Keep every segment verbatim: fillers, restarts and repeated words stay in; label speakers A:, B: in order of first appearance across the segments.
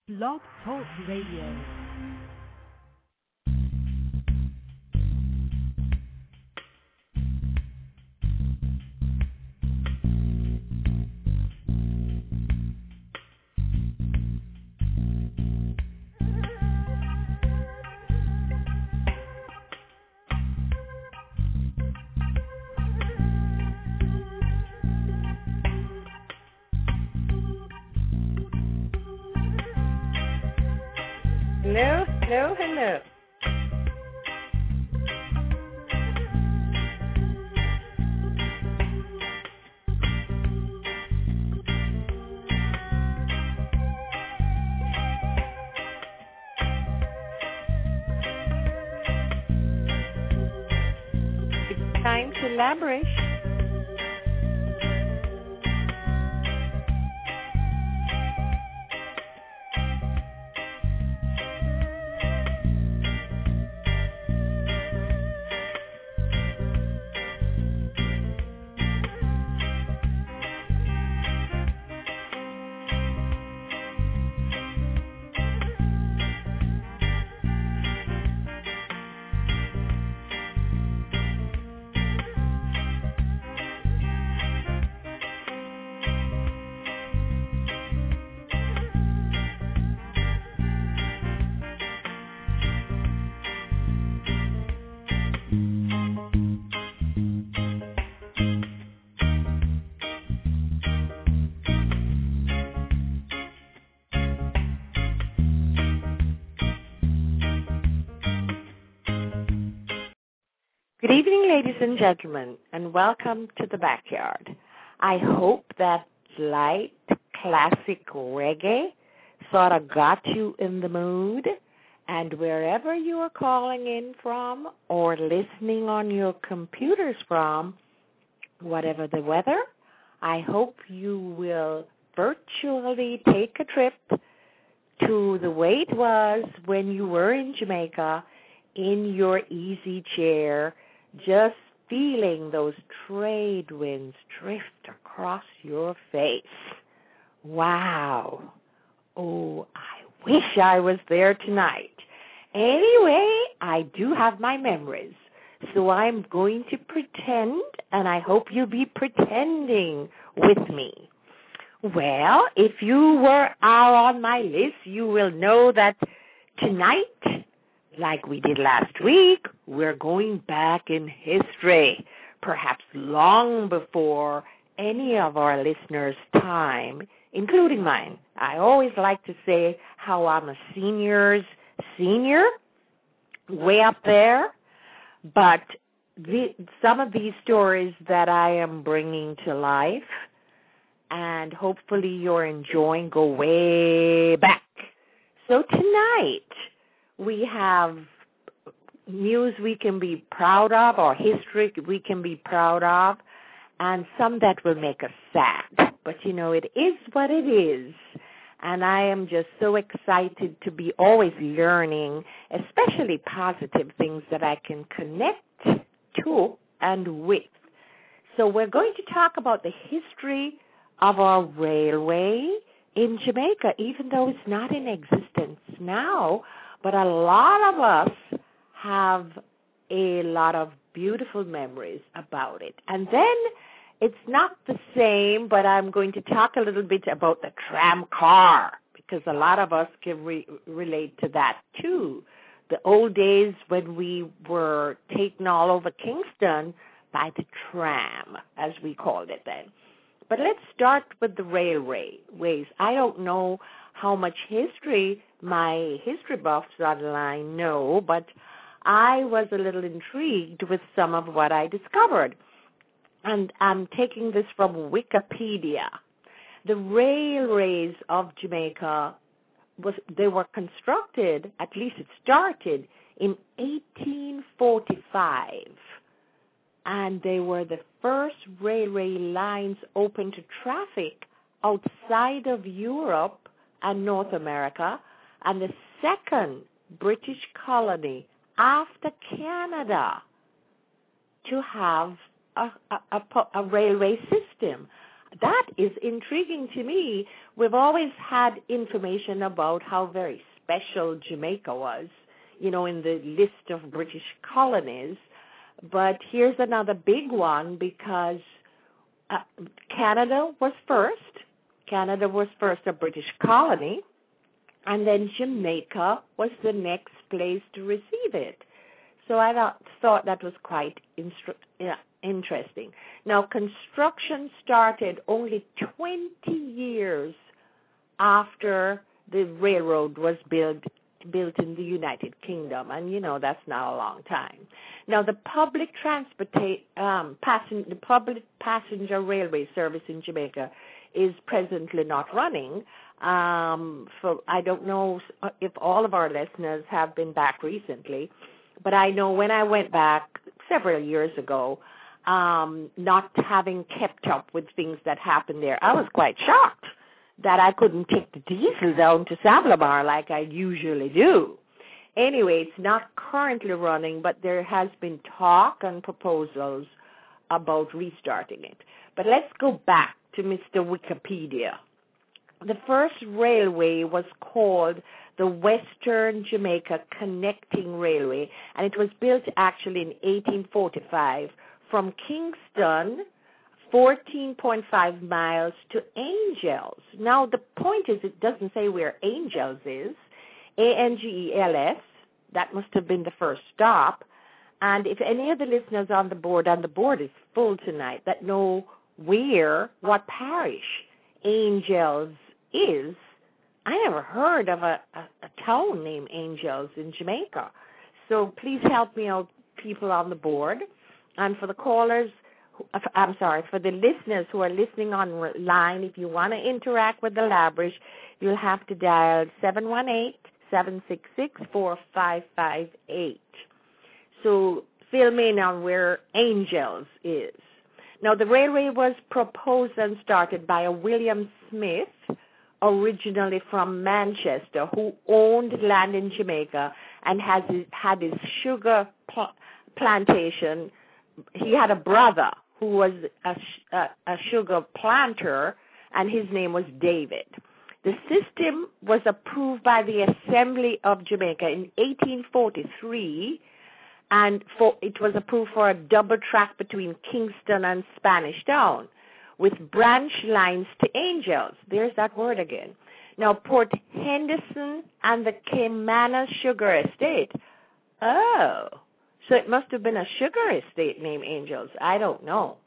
A: Blog Talk Radio.
B: Hello, hello, hello. It's time to elaborate. Good evening, ladies and gentlemen, and welcome to the backyard. I hope that light, classic reggae sort of got you in the mood, and wherever you are calling in from or listening on your computers from, whatever the weather, I hope you will virtually take a trip to the way it was when you were in Jamaica in your easy chair, just feeling those trade winds drift across your face. Wow. Oh, I wish I was there tonight. Anyway, I do have my memories, so I'm going to pretend, and I hope you'll be pretending with me. Well, if you were are on my list, you will know that tonight, like we did last week, we're going back in history, perhaps long before any of our listeners' time, including mine. I always like to say how I'm a senior's senior, way up there, but the, some of these stories that I am bringing to life, and hopefully you're enjoying, go way back. So tonight, we have news we can be proud of, or history we can be proud of, and some that will make us sad. But, you know, it is what it is. And I am just so excited to be always learning, especially positive things that I can connect to and with. So we're going to talk about the history of our railway in Jamaica, even though it's not in existence now. But a lot of us have a lot of beautiful memories about it. And then it's not the same, but I'm going to talk a little bit about the tram car, because a lot of us can re- relate to that too. The old days when we were taken all over Kingston by the tram, as we called it then. But let's start with the railways. I don't know how much history my history buffs online know, but I was a little intrigued with some of what I discovered. And I'm taking this from Wikipedia. The railways of Jamaica, was they were constructed, at least it started, in eighteen forty-five. And they were the first railway lines open to traffic outside of Europe and North America, and the second British colony after Canada to have a, a, a, a railway system. That is intriguing to me. We've always had information about how very special Jamaica was, you know, in the list of British colonies. But here's another big one because uh, Canada was first. Canada was first a British colony, and then Jamaica was the next place to receive it. So I thought, thought that was quite instru- yeah, interesting. Now, construction started only twenty years after the railroad was built built in the United Kingdom, and you know that's not a long time. Now, the public transportation, um, passen- the public passenger railway service in Jamaica is presently not running. Um, for I don't know if all of our listeners have been back recently, but I know when I went back several years ago, um, not having kept up with things that happened there, I was quite shocked that I couldn't take the diesel down to Savlamar like I usually do. Anyway, it's not currently running, but there has been talk and proposals about restarting it. But let's go back to Mister Wikipedia. The first railway was called the Western Jamaica Connecting Railway, and it was built actually in eighteen forty-five from Kingston, fourteen point five miles, to Angels. Now, the point is it doesn't say where Angels is, A N G E L S. That must have been the first stop. And if any of the listeners on the board, and the board is full tonight, that know where, what parish Angels is, I never heard of a, a, a town named Angels in Jamaica. So please help me out, people on the board. And for the callers, I'm sorry, for the listeners who are listening online, if you want to interact with the Labrish, you'll have to dial seven one eight, seven six six, four five five eight. So fill me in on where Angels is. Now, the railway was proposed and started by a William Smith, originally from Manchester, who owned land in Jamaica and has had his sugar pl- plantation. He had a brother who was a, a, a sugar planter, and his name was David. The system was approved by the Assembly of Jamaica in eighteen forty-three, and for, it was approved for a double track between Kingston and Spanish Town, with branch lines to Angels. There's that word again. Now, Port Henderson and the Caymanas Sugar Estate. Oh, so it must have been a sugar estate named Angels. I don't know.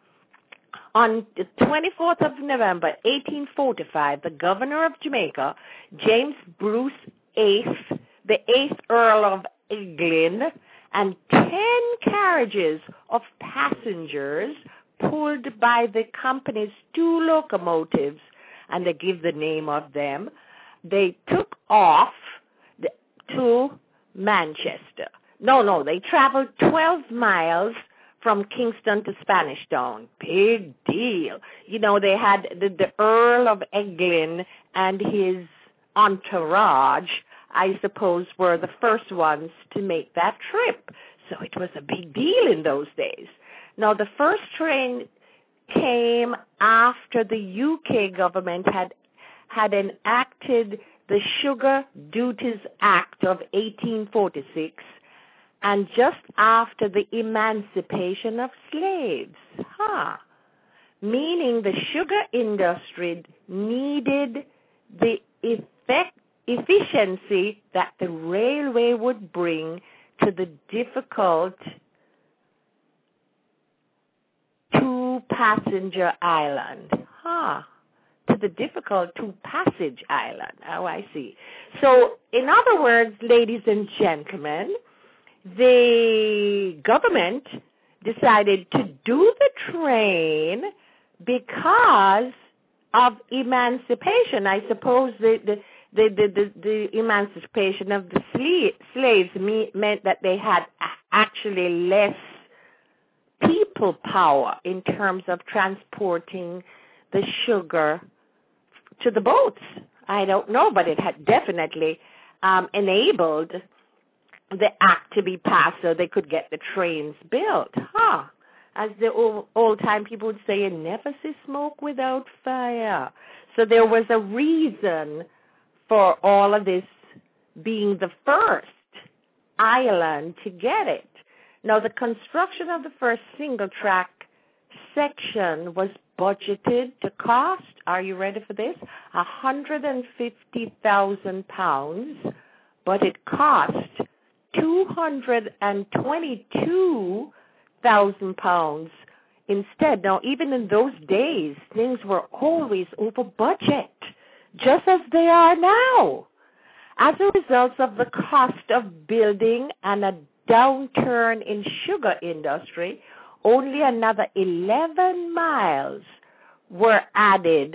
B: On the twenty-fourth of November, eighteen forty-five, the governor of Jamaica, James Bruce eighth, the eighth Earl of Eglin, and ten carriages of passengers pulled by the company's two locomotives, and they give the name of them, they took off the, to Manchester. No, no, they traveled twelve miles from Kingston to Spanish Town. Big deal. You know, they had the, the Earl of Eglin and his entourage, I suppose, were the first ones to make that trip. So it was a big deal in those days. Now, the first train came after the U K government had had enacted the Sugar Duties Act of eighteen forty-six, and just after the emancipation of slaves. Huh. Meaning the sugar industry needed the effect, efficiency that the railway would bring to the difficult two-passenger island. Huh. To the difficult two-passage island. Oh, I see. So, in other words, ladies and gentlemen, the government decided to do the train because of emancipation. I suppose the the, the, the, the, the emancipation of the sle- slaves me- meant that they had actually less people power in terms of transporting the sugar to the boats. I don't know, but it had definitely um, enabled the act to be passed so they could get the trains built. Huh. as the old, old time people would say, you never see smoke without fire. So there was a reason for all of this being the first island to get it. Now, the construction of the first single-track section was budgeted to cost, are you ready for this, one hundred fifty thousand pounds, but it cost two hundred twenty-two thousand pounds instead. Now, even in those days, things were always over budget, just as they are now. As a result of the cost of building and a downturn in sugar industry, only another eleven miles were added.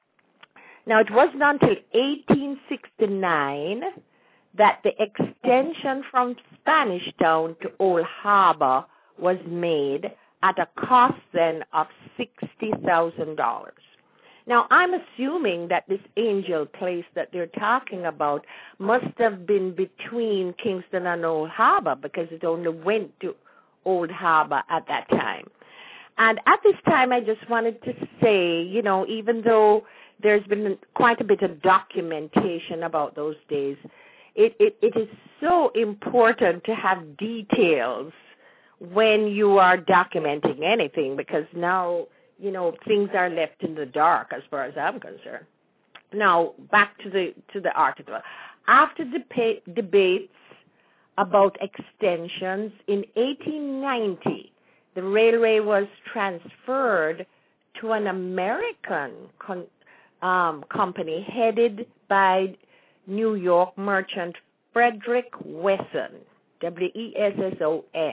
B: Now, it wasn't until eighteen sixty-nine that the extension from Spanish Town to Old Harbor was made at a cost then of sixty thousand dollars. Now, I'm assuming that this Angel place that they're talking about must have been between Kingston and Old Harbor, because it only went to Old Harbor at that time. And at this time, I just wanted to say, you know, even though there's been quite a bit of documentation about those days, it, it, it is so important to have details when you are documenting anything, because now, you know, things are left in the dark as far as I'm concerned. Now, back to the to the article. After deba- debates about extensions, in eighteen ninety, the railway was transferred to an American con- um, company headed by New York merchant Frederick Wesson, W E S S O N,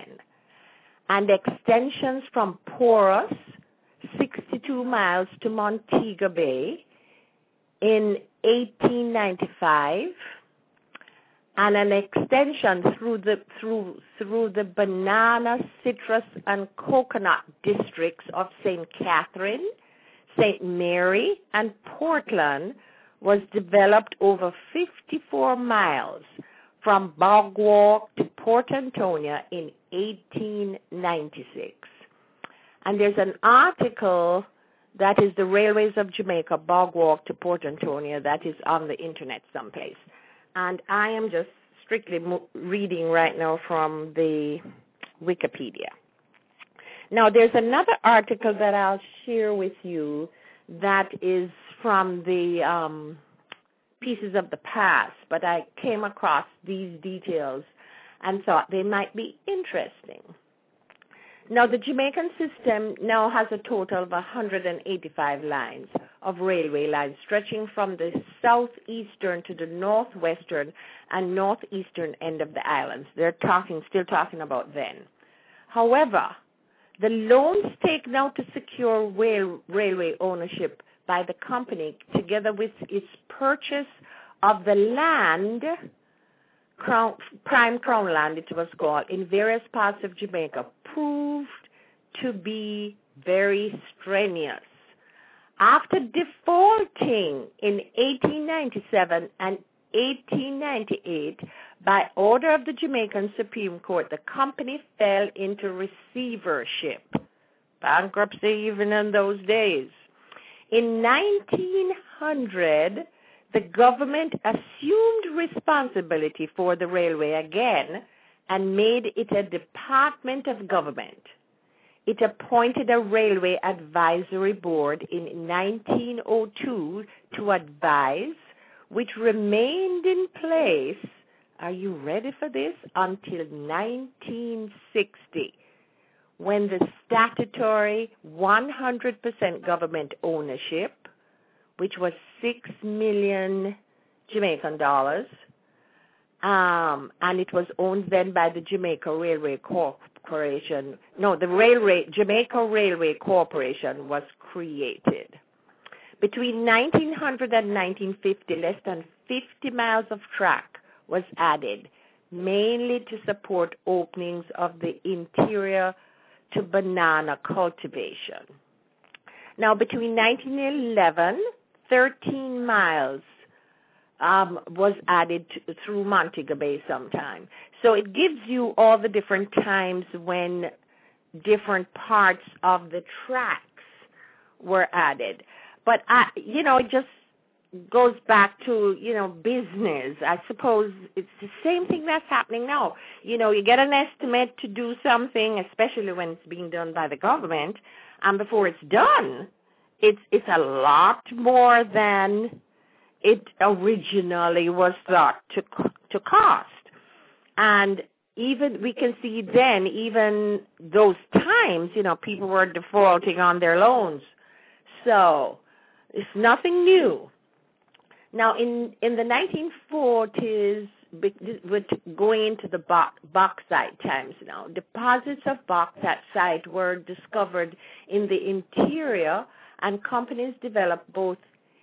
B: and extensions from Porus, sixty-two miles, to Montego Bay in eighteen ninety-five, and an extension through the through through the banana, citrus, and coconut districts of Saint Catherine, Saint Mary, and Portland was developed over fifty-four miles from Bog Walk to Port Antonio in eighteen ninety-six. And there's an article that is the Railways of Jamaica, Bog Walk to Port Antonio, that is on the internet someplace. And I am just strictly mo- reading right now from the Wikipedia. Now, there's another article that I'll share with you that is from the um, Pieces of the Past, but I came across these details and thought they might be interesting. Now, the Jamaican system now has a total of one hundred eighty-five lines of railway lines stretching from the southeastern to the northwestern and northeastern end of the islands. They're talking, still talking about then. However, the loans taken out to secure rail, railway ownership by the company, together with its purchase of the land, Crown, prime crown land it was called, in various parts of Jamaica, proved to be very strenuous. After defaulting in eighteen ninety-seven and eighteen ninety-eight, by order of the Jamaican Supreme Court, the company fell into receivership. Bankruptcy even in those days. In nineteen hundred, the government assumed responsibility for the railway again and made it a department of government. It appointed a railway advisory board in nineteen oh two to advise, which remained in place, are you ready for this, until nineteen sixty, when the statutory one hundred percent government ownership, which was six million Jamaican dollars, um, and it was owned then by the Jamaica Railway Corporation. No, the Railway Jamaica Railway Corporation was created. Between nineteen hundred and nineteen fifty, less than fifty miles of track was added, mainly to support openings of the interior to banana cultivation. Now, between nineteen eleven, thirteen miles um, was added to, through Montego Bay sometime. So it gives you all the different times when different parts of the tracks were added. But, I, you know, it just goes back to, you know, business. I suppose it's the same thing that's happening now. You know, you get an estimate to do something, especially when it's being done by the government, and before it's done, it's it's a lot more than it originally was thought to to cost. And even we can see then, even those times, you know, people were defaulting on their loans. So it's nothing new. Now, in, in the nineteen forties, with going into the bo- bauxite times now, deposits of bauxite were discovered in the interior, and companies developed both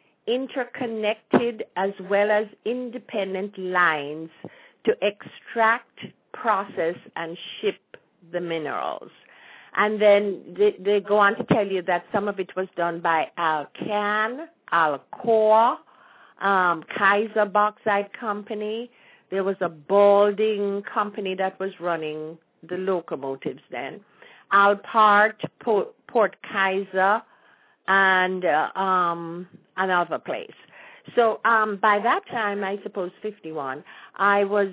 B: interconnected as well as independent lines to extract, process, and ship the minerals. And then they, they go on to tell you that some of it was done by Alcan, Alcoa, um, Kaiser Bauxite Company. There was a Balding company that was running the locomotives then. Alpart, Port, Port Kaiser, and uh, um, another place. So um, by that time, I suppose fifty-one, I was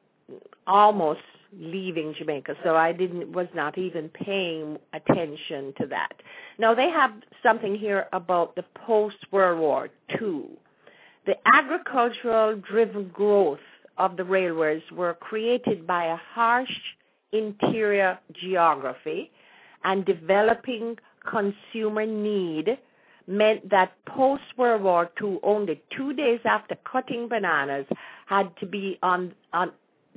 B: almost leaving Jamaica, so I didn't was not even paying attention to that. Now, they have something here about the post-World War Two. The agricultural-driven growth of the railways were created by a harsh interior geography, and developing consumer need meant that post-World War Two, only two days after cutting bananas, had to be on, on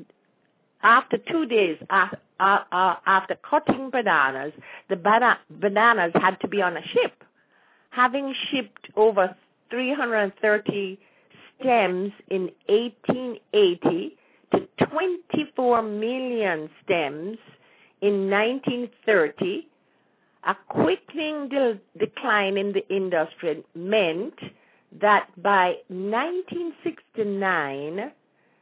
B: after two days after, uh, uh, after cutting bananas, the bana- bananas had to be on a ship. Having shipped over three hundred thirty stems in eighteen eighty to twenty-four million stems in nineteen thirty, a quickening de- decline in the industry meant that by nineteen sixty-nine,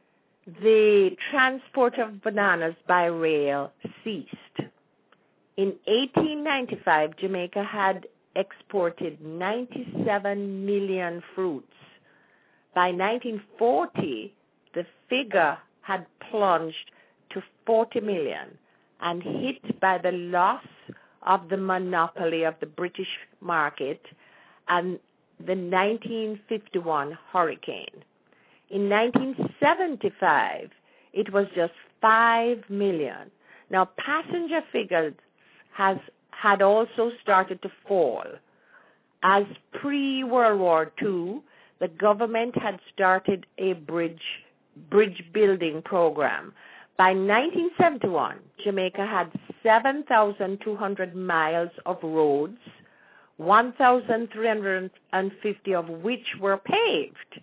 B: the transport of bananas by rail ceased. In eighteen ninety-five, Jamaica had exported ninety-seven million fruits. By nineteen forty, the figure had plunged to forty million and hit by the loss of the monopoly of the British market and the nineteen fifty-one hurricane. In nineteen seventy-five, it was just five million. Now, passenger figures has had also started to fall. As pre-World War Two, the government had started a bridge bridge building program. By nineteen seventy-one, Jamaica had seven thousand two hundred miles of roads, one thousand three hundred fifty of which were paved.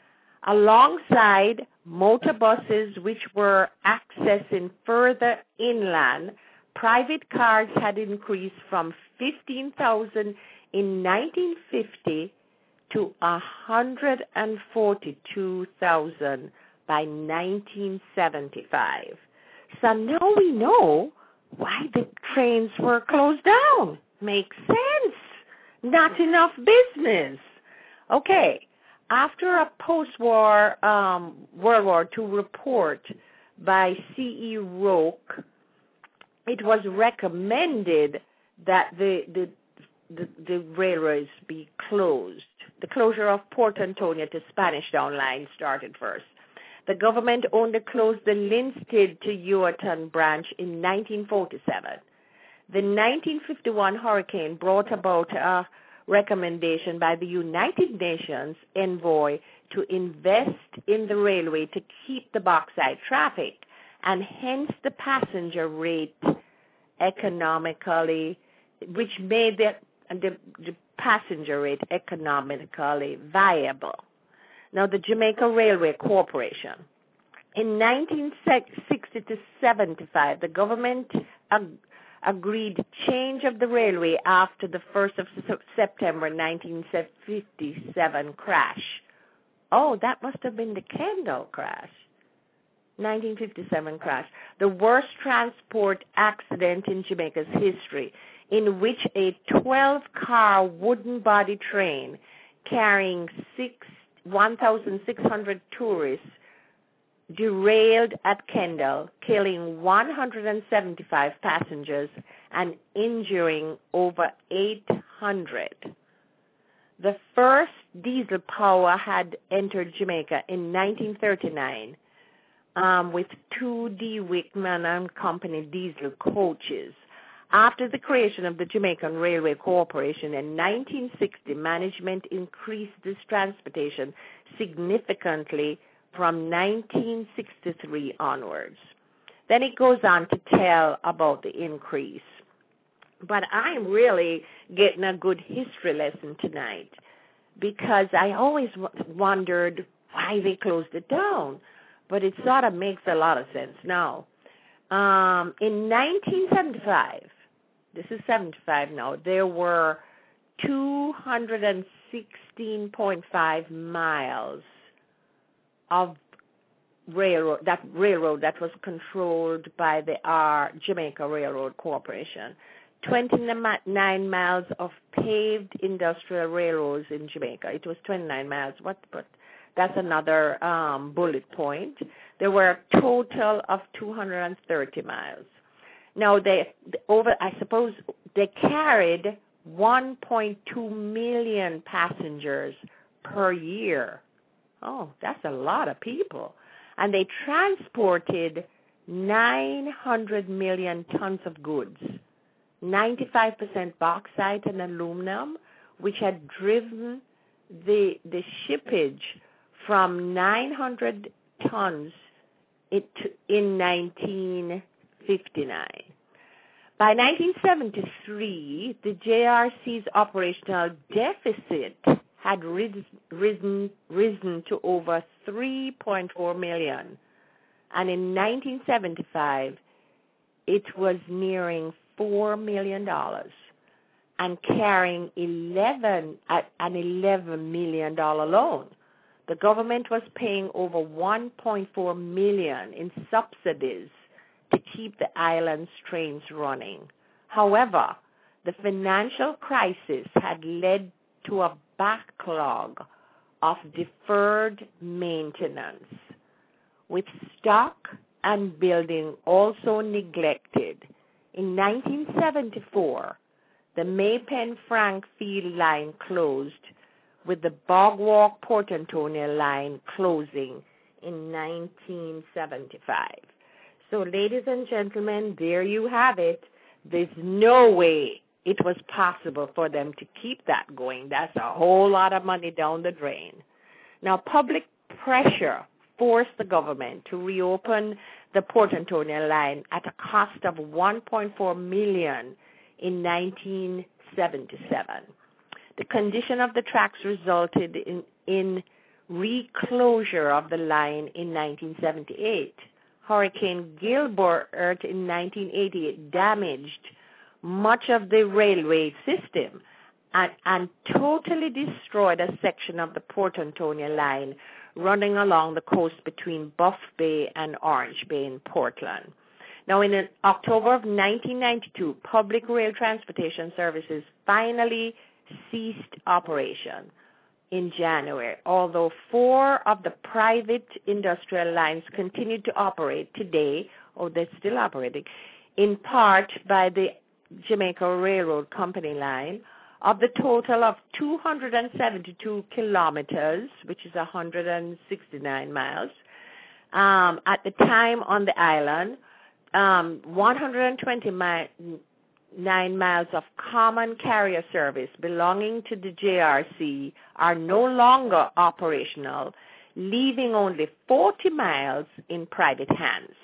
B: Alongside motor buses, which were accessing further inland, private cars had increased from fifteen thousand in nineteen fifty to one hundred forty-two thousand by nineteen seventy-five. So now we know why the trains were closed down. Makes sense. Not enough business. Okay. After a post-war um, World War Two report by C E Roke, it was recommended that the, the the the railways be closed. The closure of Port Antonio to Spanish Town line started first. The government only closed the Linstead to Yuaton branch in nineteen forty-seven. The nineteen fifty-one hurricane brought about a recommendation by the United Nations envoy to invest in the railway to keep the bauxite traffic, and hence the passenger rate economically, which made the, the, the passenger rate economically viable. Now, the Jamaica Railway Corporation. In nineteen sixty to seventy-five, the government ag- agreed change of the railway after the first of September nineteen fifty-seven crash. Oh, that must have been the Kendall crash. nineteen fifty-seven crash, the worst transport accident in Jamaica's history, in which a twelve-car wooden body train carrying six, one thousand six hundred tourists derailed at Kendal, killing one hundred seventy-five passengers and injuring over eight hundred. The first diesel power had entered Jamaica in nineteen thirty-nine um, with two DeWitt and Company diesel coaches. After the creation of the Jamaican Railway Corporation in nineteen sixty, management increased this transportation significantly from nineteen sixty-three onwards. Then it goes on to tell about the increase. But I'm really getting a good history lesson tonight because I always wondered why they closed it down. But it sort of makes a lot of sense now. Um, in nineteen seventy-five, this is seventy-five now, there were two hundred sixteen point five miles of railroad, that railroad that was controlled by the R Jamaica Railroad Corporation. twenty-nine miles of paved industrial railroads in Jamaica. It was twenty-nine miles. What? But that's another um, bullet point. There were a total of two hundred thirty miles. Now they over. I suppose they carried one point two million passengers per year. Oh, that's a lot of people. And they transported nine hundred million tons of goods, ninety-five percent bauxite and aluminum, which had driven the the shippage from nine hundred tons it, in nineteen fifty-nine. By nineteen seventy-three, the J R C's operational deficit had risen, risen, risen to over three point four million. And in nineteen seventy-five, it was nearing four million dollars and carrying eleven, an eleven million dollars loan. The government was paying over one point four million dollars in subsidies to keep the island's trains running. However, the financial crisis had led to a backlog of deferred maintenance, with stock and building also neglected. In nineteen seventy-four, the Maypen-Frank Field line closed, with the Bogwalk Port Antonio line closing in nineteen seventy-five. So, ladies and gentlemen, there you have it. There's no way it was possible for them to keep that going. That's a whole lot of money down the drain. Now, public pressure forced the government to reopen the Port Antonio line at a cost of one point four million dollars in nineteen seventy-seven. The condition of the tracks resulted in, in reclosure of the line in nineteen seventy-eight. Hurricane Gilbert in nineteen eighty-eight damaged much of the railway system and, and totally destroyed a section of the Port Antonio line running along the coast between Buff Bay and Orange Bay in Portland. Now, in October of nineteen ninety-two, public rail transportation services finally ceased operation in January, although four of the private industrial lines continued to operate today, or they're still operating, in part by the Jamaica Railroad Company line. Of the total of two hundred seventy-two kilometers, which is one hundred sixty-nine miles, um, at the time on the island, um, one hundred twenty-nine miles of common carrier service belonging to the J R C are no longer operational, leaving only forty miles in private hands.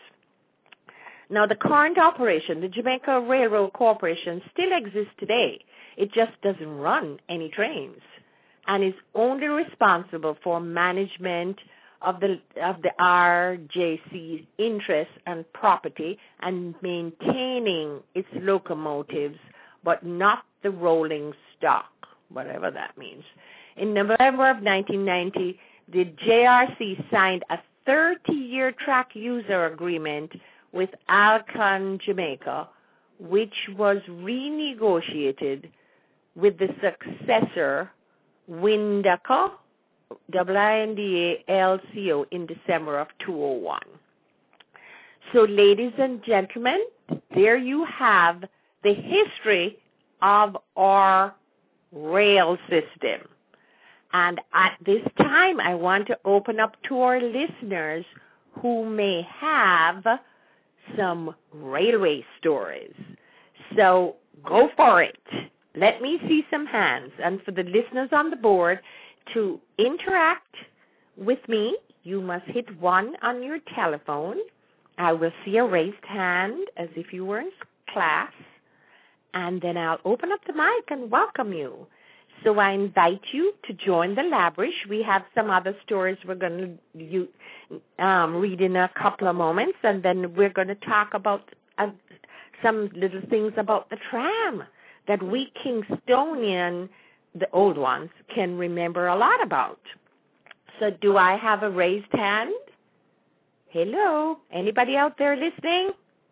B: Now, the current operation, the Jamaica Railroad Corporation, still exists today. It just doesn't run any trains and is only responsible for management of the of the R J C's interests and property and maintaining its locomotives, but not the rolling stock, whatever that means. In November of nineteen ninety, the J R C signed a thirty-year track user agreement with Alcon Jamaica, which was renegotiated with the successor, Windaco, W I N D A L C O, in December of two thousand one. So, ladies and gentlemen, there you have the history of our rail system. And at this time, I want to open up to our listeners who may have some railway stories. So go for it. Let me see some hands. And for the listeners on the board, to interact with me, you must hit one on your telephone. I will see a raised hand as if you were in class. And then I'll open up the mic and welcome you. So I invite you to join the Labrish. We have some other stories we're going to um, read in a couple of moments, and then we're going to talk about uh, some little things about the tram that we Kingstonian, the old ones, can remember a lot about. So do I have a raised hand? Hello? Anybody out there listening?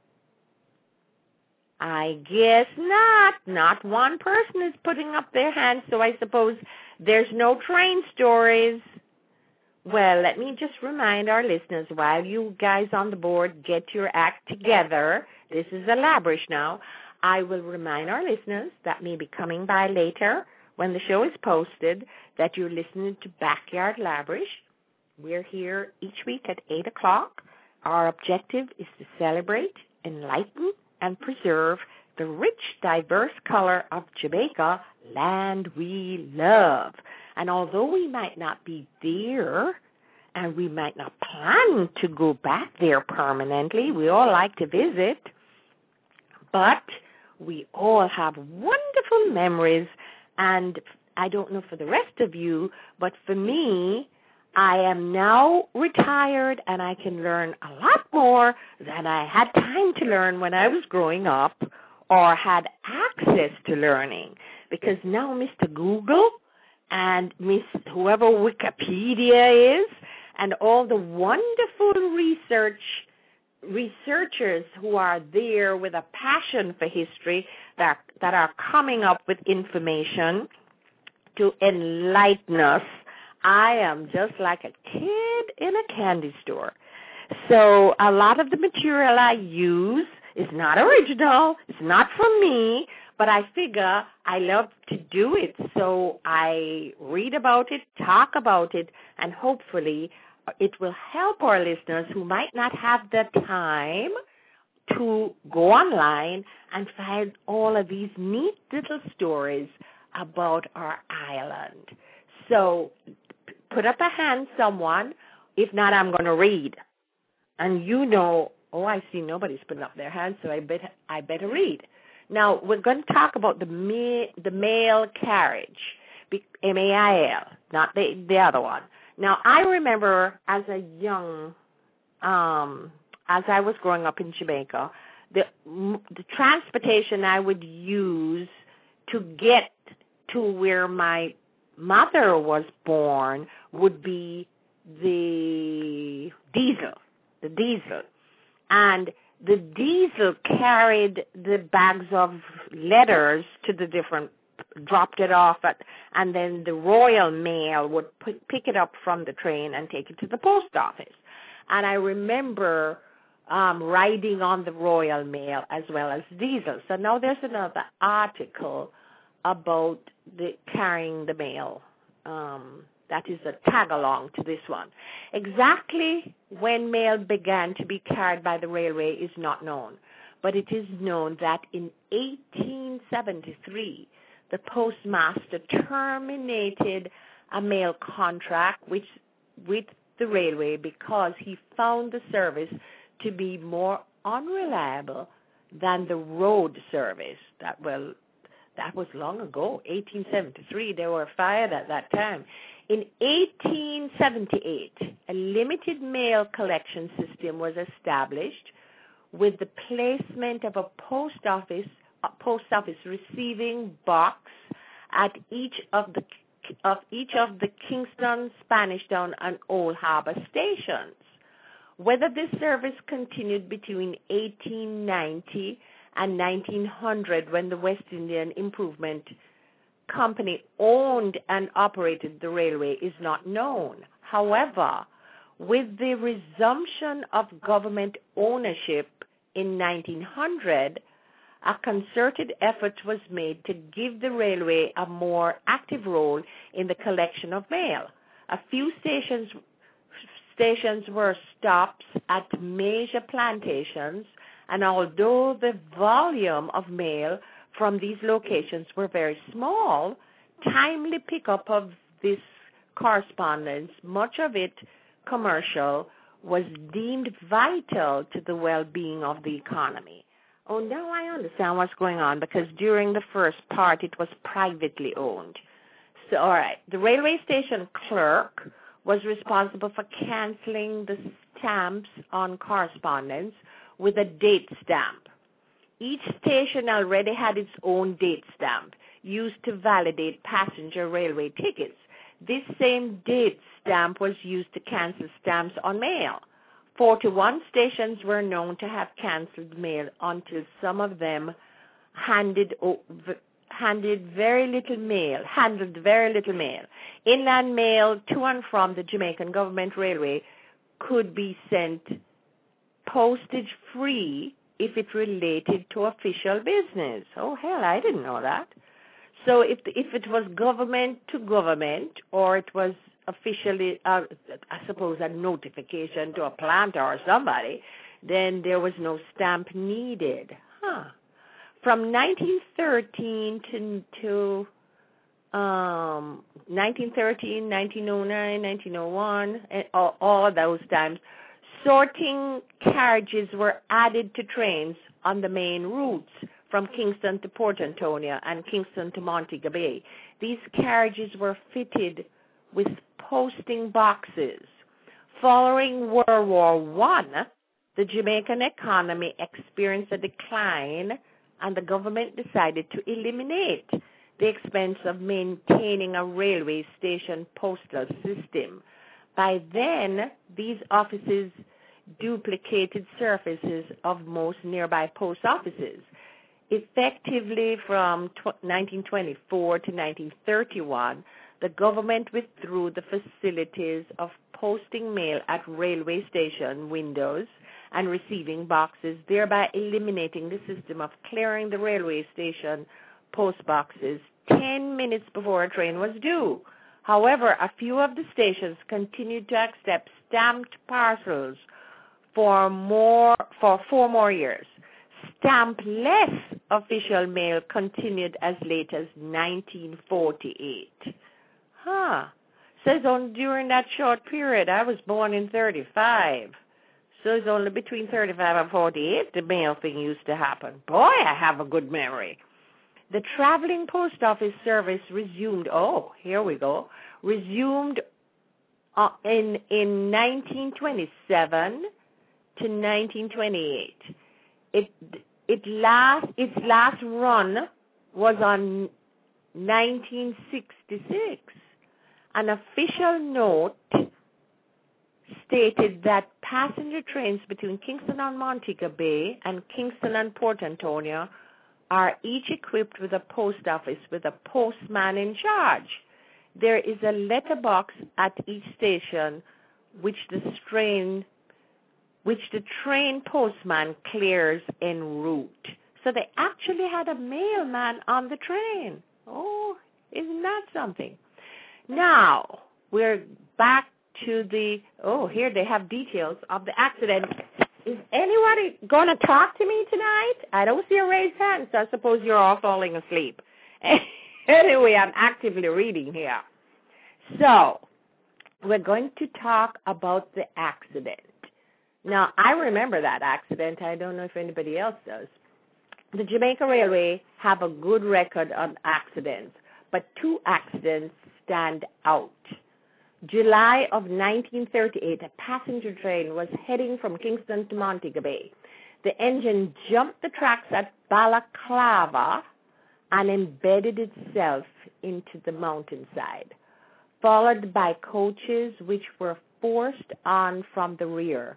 B: I guess not. Not one person is putting up their hand, so I suppose there's no train stories. Well, let me just remind our listeners, while you guys on the board get your act together, this is a Labrish now, I will remind our listeners that may be coming by later when the show is posted that you're listening to Backyard Labrish. We're here each week at eight o'clock. Our objective is to celebrate, enlighten, and preserve the rich, diverse color of Jamaica, land we love. And although we might not be there, and we might not plan to go back there permanently, we all like to visit, but we all have wonderful memories. And I don't know for the rest of you, but for me, I am now retired, and I can learn a lot more than I had time to learn when I was growing up or had access to learning. Because now Mister Google and Miss whoever Wikipedia is and all the wonderful research researchers who are there with a passion for history that, that are coming up with information to enlighten us, I am just like a kid in a candy store. So a lot of the material I use is not original. It's not from me, but I figure I love to do it. So I read about it, talk about it, and hopefully it will help our listeners who might not have the time to go online and find all of these neat little stories about our island. So put up a hand, someone. If not, I'm going to read. And you know, oh, I see nobody's putting up their hand, so I bet I better read. Now, we're going to talk about the ma- the mail carriage, M A I L, not the, the other one. Now, I remember as a young, um, as I was growing up in Jamaica, the, the transportation I would use to get to where my mother was born would be the diesel, the diesel. And the diesel carried the bags of letters to the different, dropped it off, at, and then the Royal Mail would p- pick it up from the train and take it to the post office. And I remember um, riding on the Royal Mail as well as diesel. So now there's another article about the carrying the mail. Um, that is a tag-along to this one. Exactly when mail began to be carried by the railway is not known, but it is known that in eighteen seventy-three, the postmaster terminated a mail contract which, with the railway because he found the service to be more unreliable than the road service. That well, that was long ago, eighteen seventy-three. They were fired at that time. In eighteen seventy-eight, a limited mail collection system was established with the placement of a post office a post office receiving box at each of the of each of the Kingston, Spanish Town, and Old Harbor stations. Whether this service continued between eighteen ninety and nineteen hundred, when the West Indian Improvement Company owned and operated the railway, is not known. However, with the resumption of government ownership in nineteen hundred, a concerted effort was made to give the railway a more active role in the collection of mail. A few stations stations were stops at major plantations, and although the volume of mail from these locations were very small, timely pickup of this correspondence, much of it commercial, was deemed vital to the well-being of the economy. Oh, now I understand what's going on, because during the first part it was privately owned. So, all right, the railway station clerk was responsible for canceling the stamps on correspondence with a date stamp. Each station already had its own date stamp used to validate passenger railway tickets. This same date stamp was used to cancel stamps on mail. forty-one stations were known to have canceled mail until some of them handed handed very little mail, handled very little mail. Inland mail to and from the Jamaican Government Railway could be sent postage-free if it related to official business. Oh, hell, I didn't know that. So if if it was government to government, or it was officially, uh, I suppose, a notification to a planter or somebody, then there was no stamp needed. Huh. From nineteen thirteen to, to um, nineteen thirteen, nineteen oh nine, nineteen oh one, and all, all those times, sorting carriages were added to trains on the main routes from Kingston to Port Antonio and Kingston to Montego Bay. These carriages were fitted with posting boxes. Following World War One, the Jamaican economy experienced a decline, and the government decided to eliminate the expense of maintaining a railway station postal system. By then, these offices duplicated surfaces of most nearby post offices. Effectively from nineteen twenty-four to nineteen thirty-one, the government withdrew the facilities of posting mail at railway station windows and receiving boxes, thereby eliminating the system of clearing the railway station post boxes ten minutes before a train was due. However, a few of the stations continued to accept stamped parcels for more for four more years. Stamp-less official mail continued as late as nineteen forty-eight. Huh. Says on during that short period, I was born in thirty-five. So it's only between thirty-five and forty-eight the mail thing used to happen. Boy, I have a good memory. The traveling post office service resumed, oh, here we go, resumed uh, in, in nineteen twenty-seven to nineteen twenty-eight. It, it last, its last run was on nineteen sixty-six. An official note stated that passenger trains between Kingston and Montego Bay and Kingston and Port Antonio are each equipped with a post office with a postman in charge. There is a letterbox at each station which the train which the train postman clears en route. So they actually had a mailman on the train. Oh, isn't that something? Now, we're back to the, oh, here they have details of the accident. Is anybody going to talk to me tonight? I don't see a raised hand, so I suppose you're all falling asleep. Anyway, I'm actively reading here. So, we're going to talk about the accident. Now, I remember that accident. I don't know if anybody else does. The Jamaica Railway have a good record on accidents, but two accidents stand out. July of nineteen thirty-eight, a passenger train was heading from Kingston to Montego Bay. The engine jumped the tracks at Balaclava and embedded itself into the mountainside, followed by coaches which were forced on from the rear.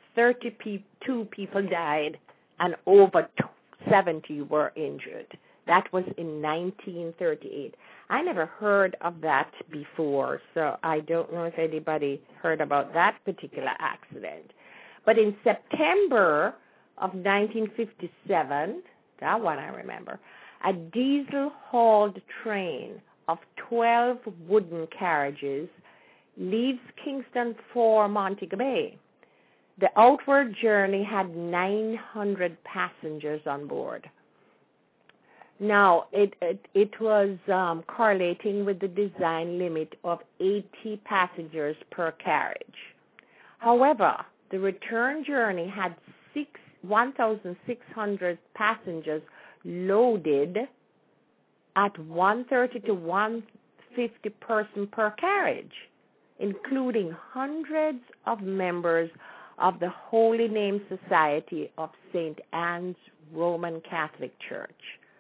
B: thirty-two people died and over seventy were injured. That was in nineteen thirty-eight. I never heard of that before, so I don't know if anybody heard about that particular accident. But in September of nineteen fifty-seven, that one I remember, a diesel-hauled train of twelve wooden carriages leaves Kingston for Montego Bay. The outward journey had nine hundred passengers on board. Now, it it, it was um, correlating with the design limit of eighty passengers per carriage. However, the return journey had six, one thousand six hundred passengers loaded at one thirty to one fifty person per carriage, including hundreds of members of the Holy Name Society of Saint Anne's Roman Catholic Church.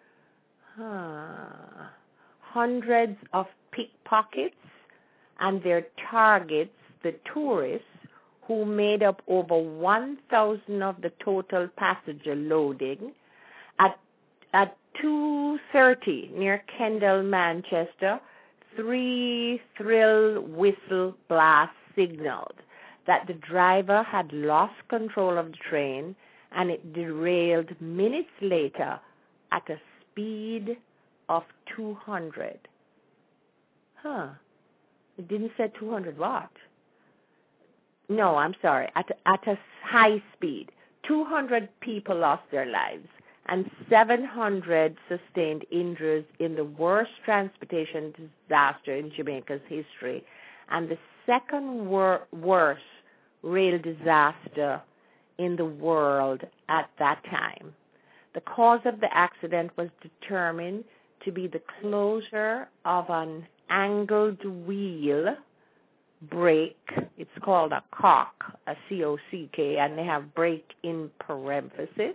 B: Huh. Hundreds of pickpockets and their targets, the tourists, who made up over one thousand of the total passenger loading, at at two thirty near Kendal, Manchester, three thrill whistle blasts signaled that the driver had lost control of the train and it derailed minutes later at a speed of two hundred. Huh. It didn't say two hundred what? No, I'm sorry. At, at a high speed. two hundred people lost their lives and seven hundred sustained injuries in the worst transportation disaster in Jamaica's history and the second wor- worst rail disaster in the world at that time. The cause of the accident was determined to be the closure of an angled wheel brake. It's called a cock, a C O C K, and they have brake in parenthesis.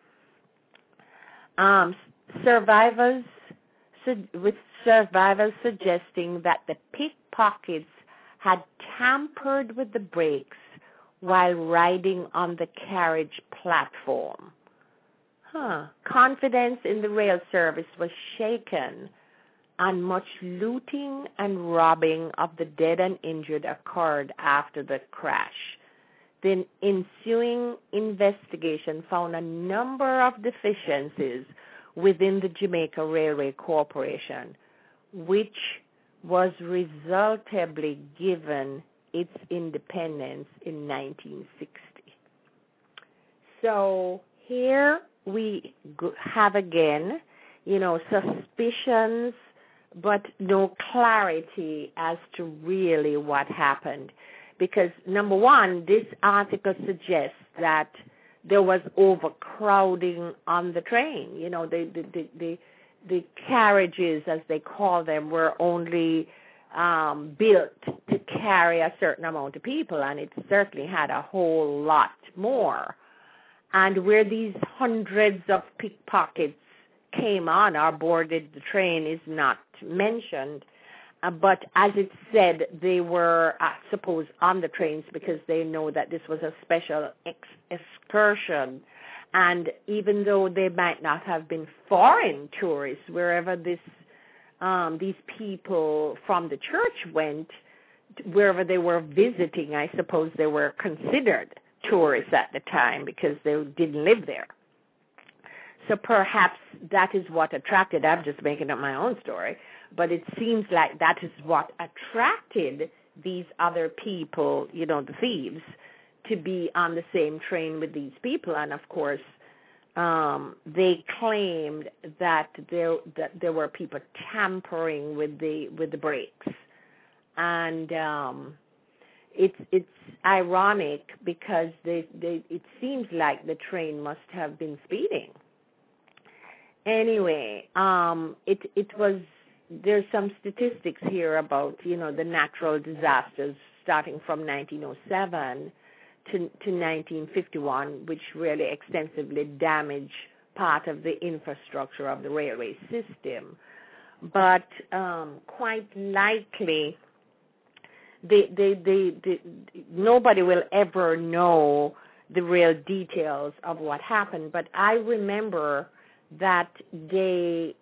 B: Um, survivors, with survivors suggesting that the pickpockets had tampered with the brakes while riding on the carriage platform. Huh. Confidence in the rail service was shaken, and much looting and robbing of the dead and injured occurred after the crash. The ensuing investigation found a number of deficiencies within the Jamaica Railway Corporation, which was resultably given its independence in nineteen sixty. So here we have again, you know, suspicions, but no clarity as to really what happened. Because, number one, this article suggests that there was overcrowding on the train. You know, the the, the, the, the carriages, as they call them, were only um, built to carry a certain amount of people, and it certainly had a whole lot more. And where these hundreds of pickpockets came on or boarded the train is not mentioned. Uh, but as it said, they were, I suppose, on the trains because they know that this was a special ex- excursion. And even though they might not have been foreign tourists, wherever this um, these people from the church went, wherever they were visiting, I suppose they were considered tourists at the time because they didn't live there. So perhaps that is what attracted, I'm just making up my own story, but it seems like that is what attracted these other people, you know, the thieves, to be on the same train with these people. And, of course, um, they claimed that there that there were people tampering with the with the brakes. And um, it's it's ironic because they, they it seems like the train must have been speeding. Anyway, um, it it was, there's some statistics here about, you know, the natural disasters starting from nineteen oh seven to, to nineteen fifty-one, which really extensively damaged part of the infrastructure of the railway system. But um, quite likely, they, they, they, they, nobody will ever know the real details of what happened, but I remember that day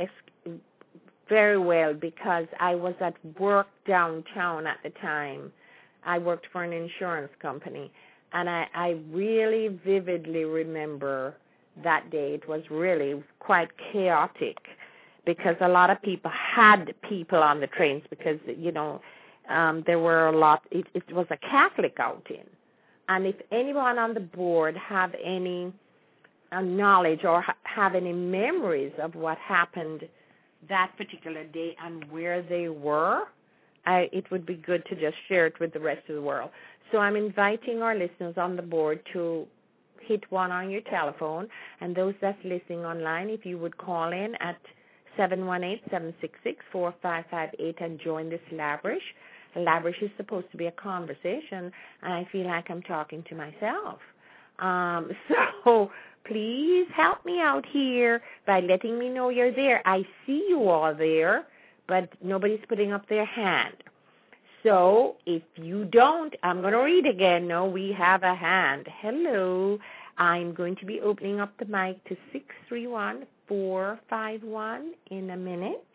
B: very well because I was at work downtown at the time. I worked for an insurance company, and I, I really vividly remember that day. It was really quite chaotic because a lot of people had people on the trains because, you know, um, there were a lot, it, it was a Catholic outing. And if anyone on the board have any uh, knowledge or ha- have any memories of what happened that particular day and where they were, I, it would be good to just share it with the rest of the world. So I'm inviting our listeners on the board to hit one on your telephone, and those that's listening online, if you would call in at seven one eight, seven six six, four five five eight and join this Labrish. Labrish is supposed to be a conversation, and I feel like I'm talking to myself. Um, so please help me out here by letting me know you're there. I see you all there, but nobody's putting up their hand. So if you don't, I'm going to read again. No, we have a hand. Hello. I'm going to be opening up the mic to six three one, four five one in a minute.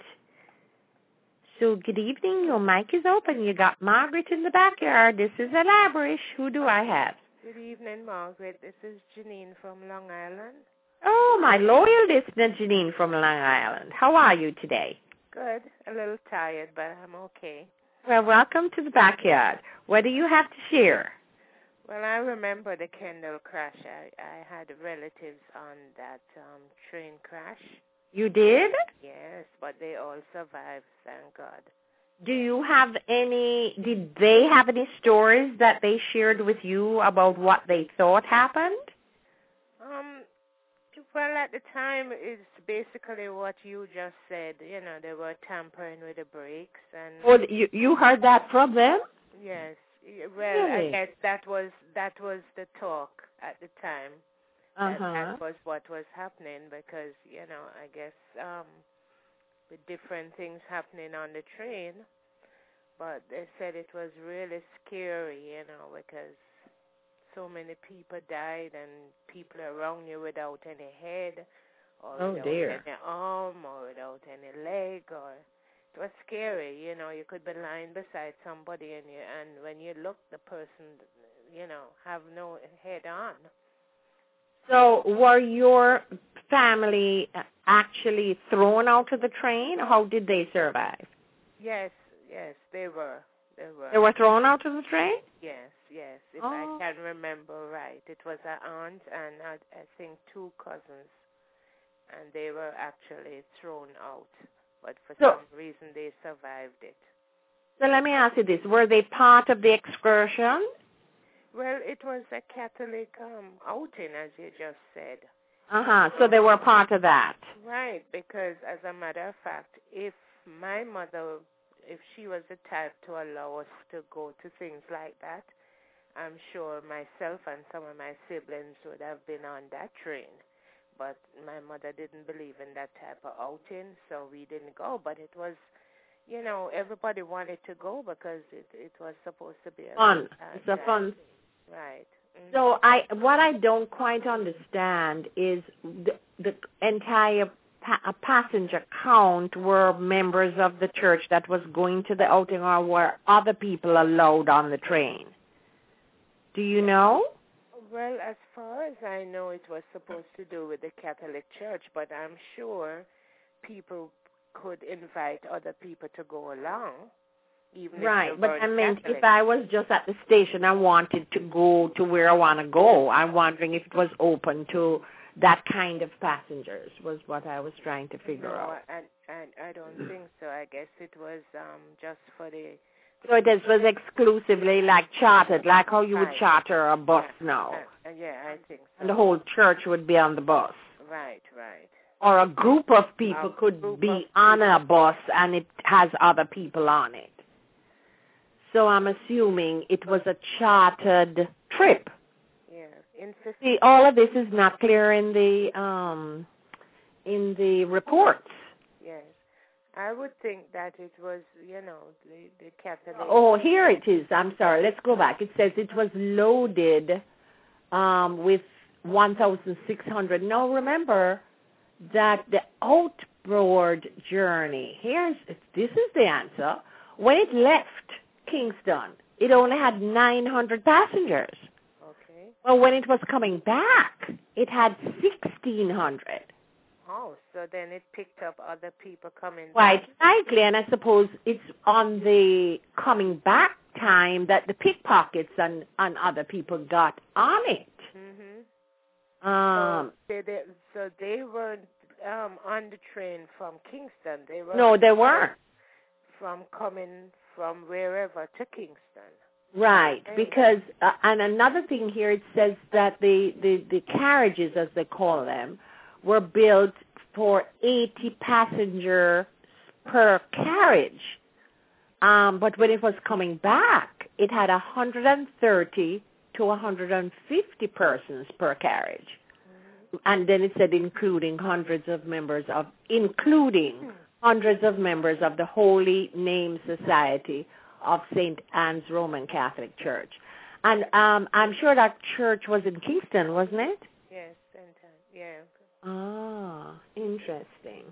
B: So good evening. Your mic is open. You got Margaret in the backyard. This is a Labrish. Who do I have?
C: Good evening, Margaret. This is Janine from Long Island.
B: Oh, my loyal listener, Janine from Long Island. How are you today?
C: Good. A little tired, but I'm okay.
B: Well, welcome to the backyard. What do you have to share?
C: Well, I remember the Kendall crash. I, I had relatives on that um, train crash.
B: You did?
C: Yes, but they all survived, thank God.
B: Do you have any, did they have any stories that they shared with you about what they thought happened?
C: Um, well, at the time, it's basically what you just said. You know, they were tampering with the brakes. And
B: Well, you, you heard that from them?
C: Yes. Well,
B: Really?
C: I guess that was, that was the talk at the time.
B: Uh-huh.
C: That, that was what was happening because, you know, I guess um, the different things happening on the train. But they said it was really scary, you know, because so many people died and people around you without any head or
B: Oh,
C: without
B: dear.
C: any arm or without any leg. Or it was scary, you know. You could be lying beside somebody and, you, and when you look, the person, you know, have no head on.
B: So were your family actually thrown out of the train? How did they survive?
C: Yes, yes, they were. They were.
B: They were thrown out of the train?
C: Yes, yes. If
B: Oh.
C: I can remember right. It was an aunt and I, I think two cousins, and they were actually thrown out. But for
B: So,
C: some reason, they survived it.
B: So let me ask you this. Were they part of the excursion?
C: Well, it was a Catholic um, outing, as you just said.
B: Uh-huh. So they were part of that.
C: Right, because as a matter of fact, if my mother, if she was the type to allow us to go to things like that, I'm sure myself and some of my siblings would have been on that train. But my mother didn't believe in that type of outing, so we didn't go. But it was, you know, everybody wanted to go because it, it was supposed to be a
B: Fun.
C: Uh,
B: It's a fun.
C: Right. Mm-hmm.
B: So I, what I don't quite understand is the, the entire pa- passenger count were members of the church that was going to the outing, or were other people allowed on the train? Do you know?
C: Well, as far as I know, it was supposed to do with the Catholic Church, but I'm sure people could invite other people to go along. Even
B: Right,
C: if
B: but I meant
C: Catholic.
B: if I was just at the station and wanted to go to where I want to go, I'm wondering if it was open to that kind of passengers, was what I was trying to figure
C: no,
B: out.
C: I, I, I don't think so. I guess it was um, just for the...
B: So it is, was exclusively like chartered, like how you would
C: Right.
B: charter a bus
C: yeah,
B: now.
C: Uh, yeah, I think so.
B: And the whole church would be on the bus.
C: Right, right.
B: Or a group of people
C: A
B: could
C: group
B: be
C: of
B: on a
C: people.
B: bus and it has other people on it. So I'm assuming it was a chartered trip.
C: Yeah. In fifty-
B: See, all of this is not clear in the um, in the reports.
C: yes. I would think that it was, you know, the, the Catholic...
B: Oh, here it is. I'm sorry. Let's go back. It says it was loaded um, with one thousand six hundred. Now remember that the outboard journey, here's, this is the answer. When it left Kingston, it only had nine hundred passengers.
C: Okay.
B: Well, when it was coming back, it had sixteen hundred.
C: Oh, so then it picked up other people coming
B: Quite
C: back.
B: likely, and I suppose it's on the coming back time that the pickpockets and, and other people got on it.
C: Mm-hmm.
B: Um,
C: so, they, they, so they weren't um, on the train from Kingston. They were
B: no, they weren't.
C: From coming from wherever to Kingston.
B: Right, because, uh, and another thing here, it says that the, the, the carriages, as they call them, were built for eighty passengers per carriage. Um, but when it was coming back, it had one hundred thirty to one hundred fifty persons per carriage. Mm-hmm. And then it said including hundreds of members of, including mm-hmm. hundreds of members of the Holy Name Society of Saint Anne's Roman Catholic Church. And um, I'm sure that church was in Kingston, wasn't it?
C: Yes, Saint Anne, yeah.
B: Ah, interesting.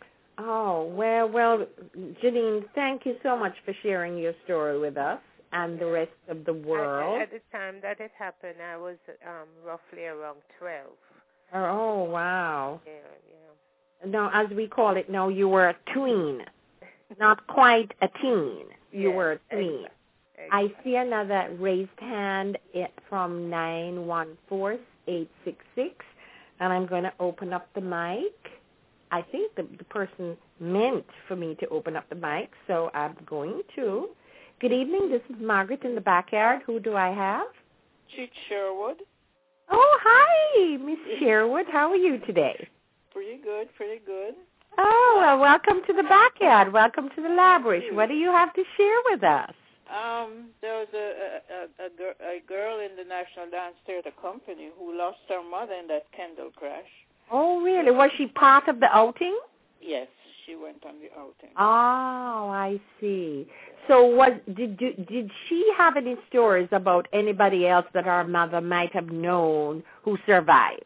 B: Oh, well, well, Janine, thank you so much for sharing your story with us and the rest of the world.
C: At, at the time that it happened, I was um, roughly around twelve.
B: Oh, wow.
C: Yeah, yeah.
B: Now, as we call it now, you were a tween, not quite a teen. You
C: yes,
B: were a tween.
C: Exactly.
B: I see another raised hand from nine one four, eight six six. And I'm going to open up the mic. I think the, the person meant for me to open up the mic, so I'm going to. Good evening. This is Margaret in the backyard. Who do I have?
D: Chief Sherwood.
B: Oh, hi, Miss Sherwood. How are you today?
D: Pretty good, pretty good.
B: Oh, well, welcome to the backyard. Welcome to the Labrish. What do you have to share with us?
D: Um, there was a a, a, a, girl, a girl in the National Dance Theater Company who lost her mother in that Kendall crash.
B: Oh, really? Was she part of the outing?
D: Yes, she went on the outing.
B: Oh, I see. So was did did, did she have any stories about anybody else that our mother might have known who survived?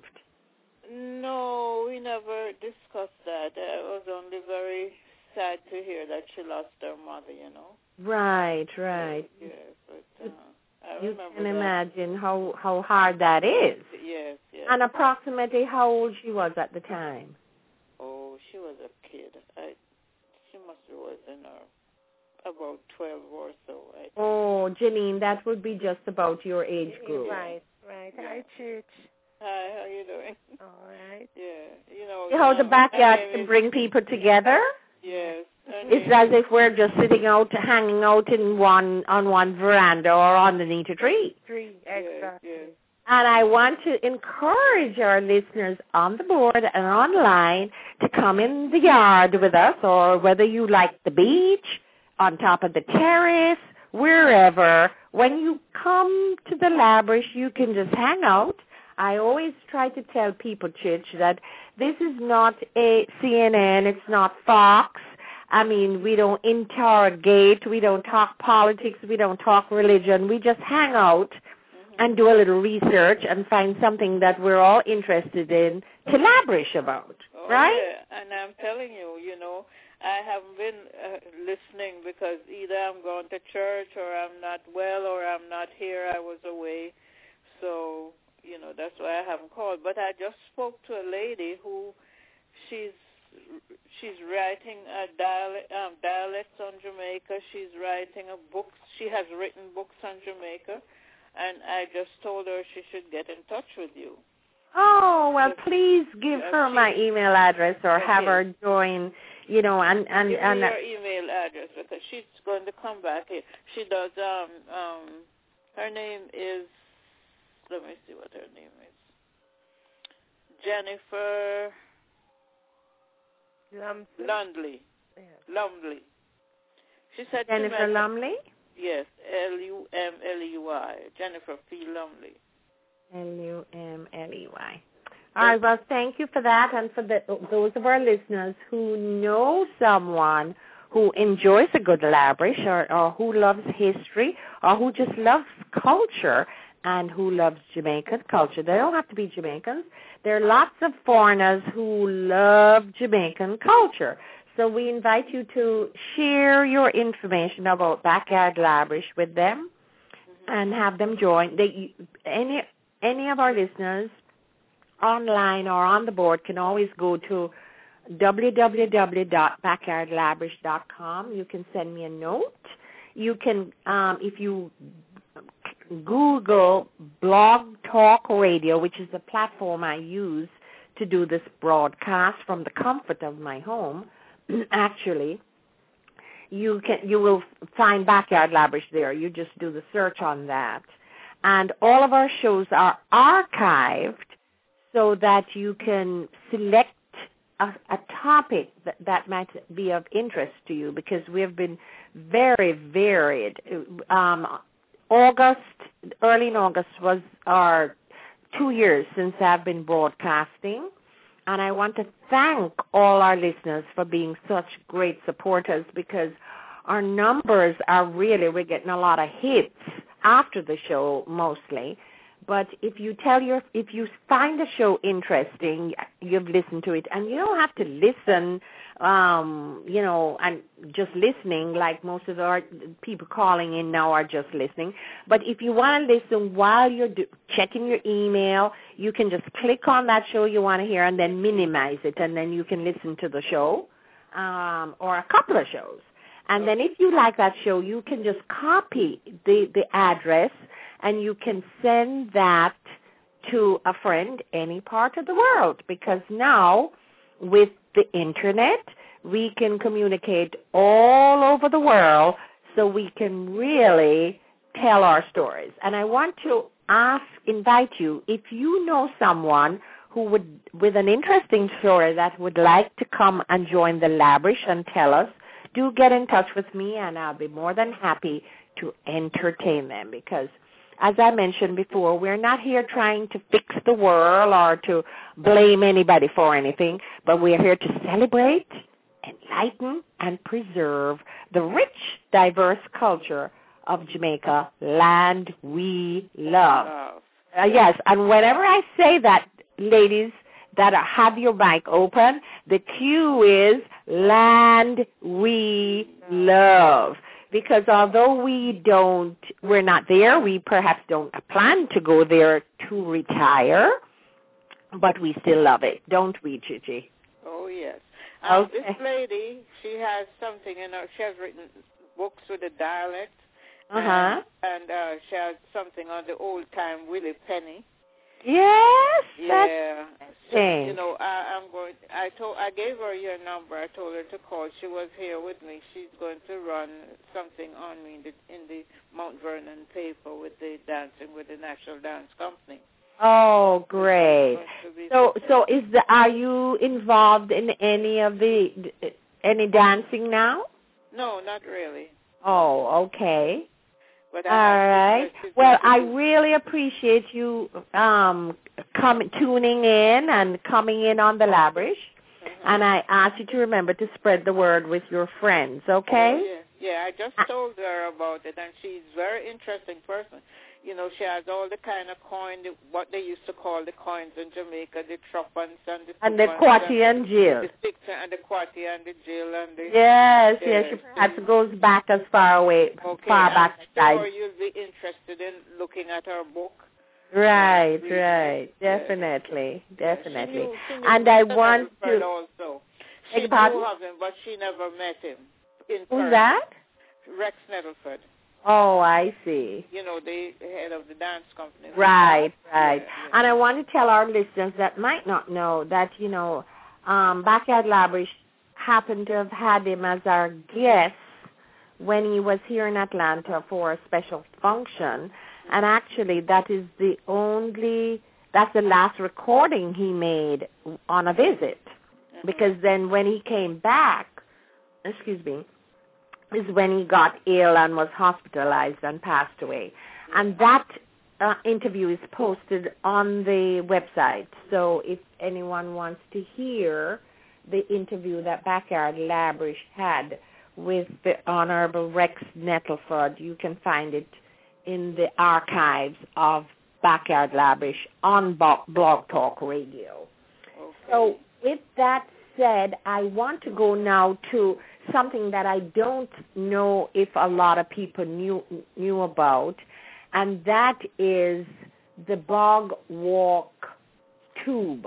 D: No, we never discussed that. It was only very sad to hear that she lost her mother, you know.
B: Right, right.
D: Yes, but uh, I
B: you
D: remember
B: can
D: that.
B: imagine how, how hard that is.
D: Yes, yes.
B: And approximately how old she was at the time?
D: Oh, she was a kid. I, she must have was in her about twelve or so. I think.
B: Oh, Janine, that would be just about your age group.
C: Right, right.
D: Yeah.
C: Hi, Church.
D: Hi, how you doing?
C: All right.
D: Yeah, you know.
B: You know, the
D: um,
B: backyard
D: I
B: can
D: mean,
B: bring people together.
D: Yes.
B: It's as if we're just sitting out, hanging out in one on one veranda or underneath a tree.
C: Tree, exactly.
D: Yes, yes.
B: And I want to encourage our listeners on the board and online to come in the yard with us, or whether you like the beach, on top of the terrace, wherever. When you come to the Labrish, you can just hang out. I always try to tell people, Chich, that this is not a C N N, it's not Fox. I mean, we don't interrogate, we don't talk politics, we don't talk religion. We just hang out mm-hmm. and do a little research and find something that we're all interested in to Labrish about,
D: oh,
B: right?
D: Yeah. And I'm telling you, you know, I haven't been uh, listening because either I'm going to church or I'm not well or I'm not here. I was away. So, you know, that's why I haven't called. But I just spoke to a lady who she's she's writing a dialect, um, dialects on Jamaica. She's writing a book. She has written books on Jamaica. And I just told her she should get in touch with you.
B: Oh, well, please give
D: uh,
B: her
D: she,
B: my email address or
D: okay.
B: have her join, you know, and... and,
D: give
B: and
D: me your email address because she's going to come back here. She does, um, um, her name is, let me see what her name is. Jennifer
C: Lumsley.
D: Lundley.
C: Yeah.
D: Lumley. She said
B: Jennifer
D: she met,
B: Lumley?
D: Yes, L U M L E Y. Jennifer P. Lumley.
B: L U M L E Y. All right, well, thank you for that. And for the, those of our listeners who know someone who enjoys a good Labrish or, or who loves history or who just loves culture, and who loves Jamaican culture. They don't have to be Jamaicans. There are lots of foreigners who love Jamaican culture. So we invite you to share your information about Backyard Labrish with them and have them join. They, any any of our listeners online or on the board can always go to w w w dot backyard labrish dot com. You can send me a note. You can, um, if you Google Blog Talk Radio, which is the platform I use to do this broadcast from the comfort of my home, actually, you can you will find Backyard Labrish there. You just do the search on that. And all of our shows are archived so that you can select a, a topic that, that might be of interest to you, because we have been very varied. Um, August, early in August was our two years since I've been broadcasting. And I want to thank all our listeners for being such great supporters, because our numbers are really, we're getting a lot of hits after the show mostly. But if you tell your, if you find the show interesting, you've listened to it, and you don't have to listen, um, you know, and just listening like most of our people calling in now are just listening. But if you want to listen while you're do, checking your email, you can just click on that show you want to hear and then minimize it, and then you can listen to the show um, or a couple of shows. And then if you like that show, you can just copy the, the address, and you can send that to a friend any part of the world, because now with the Internet, we can communicate all over the world, so we can really tell our stories. And I want to ask, invite you, if you know someone who would, with an interesting story that would like to come and join the Labrish and tell us, do get in touch with me, and I'll be more than happy to entertain them, because as I mentioned before, we're not here trying to fix the world or to blame anybody for anything, but we're here to celebrate, enlighten, and preserve the rich, diverse culture of Jamaica, land we love. Uh, yes, and whenever I say that, ladies, that have your mic open, the cue is land we love. Because although we don't, we're not there, we perhaps don't plan to go there to retire, but we still love it, don't we, Gigi?
D: Oh, yes. Um,
B: okay.
D: This lady, she has something in her, she has written books with the dialect,
B: uh-huh.
D: and, and uh, she has something on the old-time Willie Penny.
B: Yes,
D: yeah.
B: So,
D: you know, I, I'm going. I told. I gave her your number. I told her to call. She was here with me. She's going to run something on me in the, in the Mount Vernon paper with the dancing with the National Dance Company.
B: Oh, great! So, so is the are you involved in any of the any dancing now?
D: No, not really.
B: Oh, okay.
D: But
B: All right. Well, I really appreciate you um, coming, tuning in and coming in on the Labrish. Mm-hmm. And I ask you to remember to spread the word with your friends, okay?
D: Oh, yeah. yeah, I just told her about it, and she's a very interesting person. You know, she has all the kind of coin, what they used to call the coins in Jamaica, the tuppence and the
B: and the quarty and jill.
D: The six and the quarty and the jill and the
B: yes, yes, yes. She perhaps goes back as far away,
D: okay,
B: far back.
D: I'm sure you'll be interested in looking at her book.
B: Right,
D: yeah,
B: right, definitely,
D: yeah.
B: definitely.
D: She knew, she knew
B: and I want to.
D: Also. She knew of him, but she never met him in person.
B: Who's that?
D: Rex Nettleford.
B: Oh, I see.
D: You know, the head of the dance company.
B: Right, right.
D: Yeah, yeah.
B: And I want to tell our listeners that might not know that, you know, um, Backyard Labrish happened to have had him as our guest when he was here in Atlanta for a special function. And actually, that is the only, that's the last recording he made on a visit. Mm-hmm. Because then when he came back, excuse me, is when he got ill and was hospitalized and passed away. And that uh, interview is posted on the website. So if anyone wants to hear the interview that Backyard Labrish had with the Honorable Rex Nettleford, you can find it in the archives of Backyard Labish on Blog Talk Radio.
D: Okay.
B: So with that said, I want to go now to something that I don't know if a lot of people knew knew about, and that is the Bog Walk tube.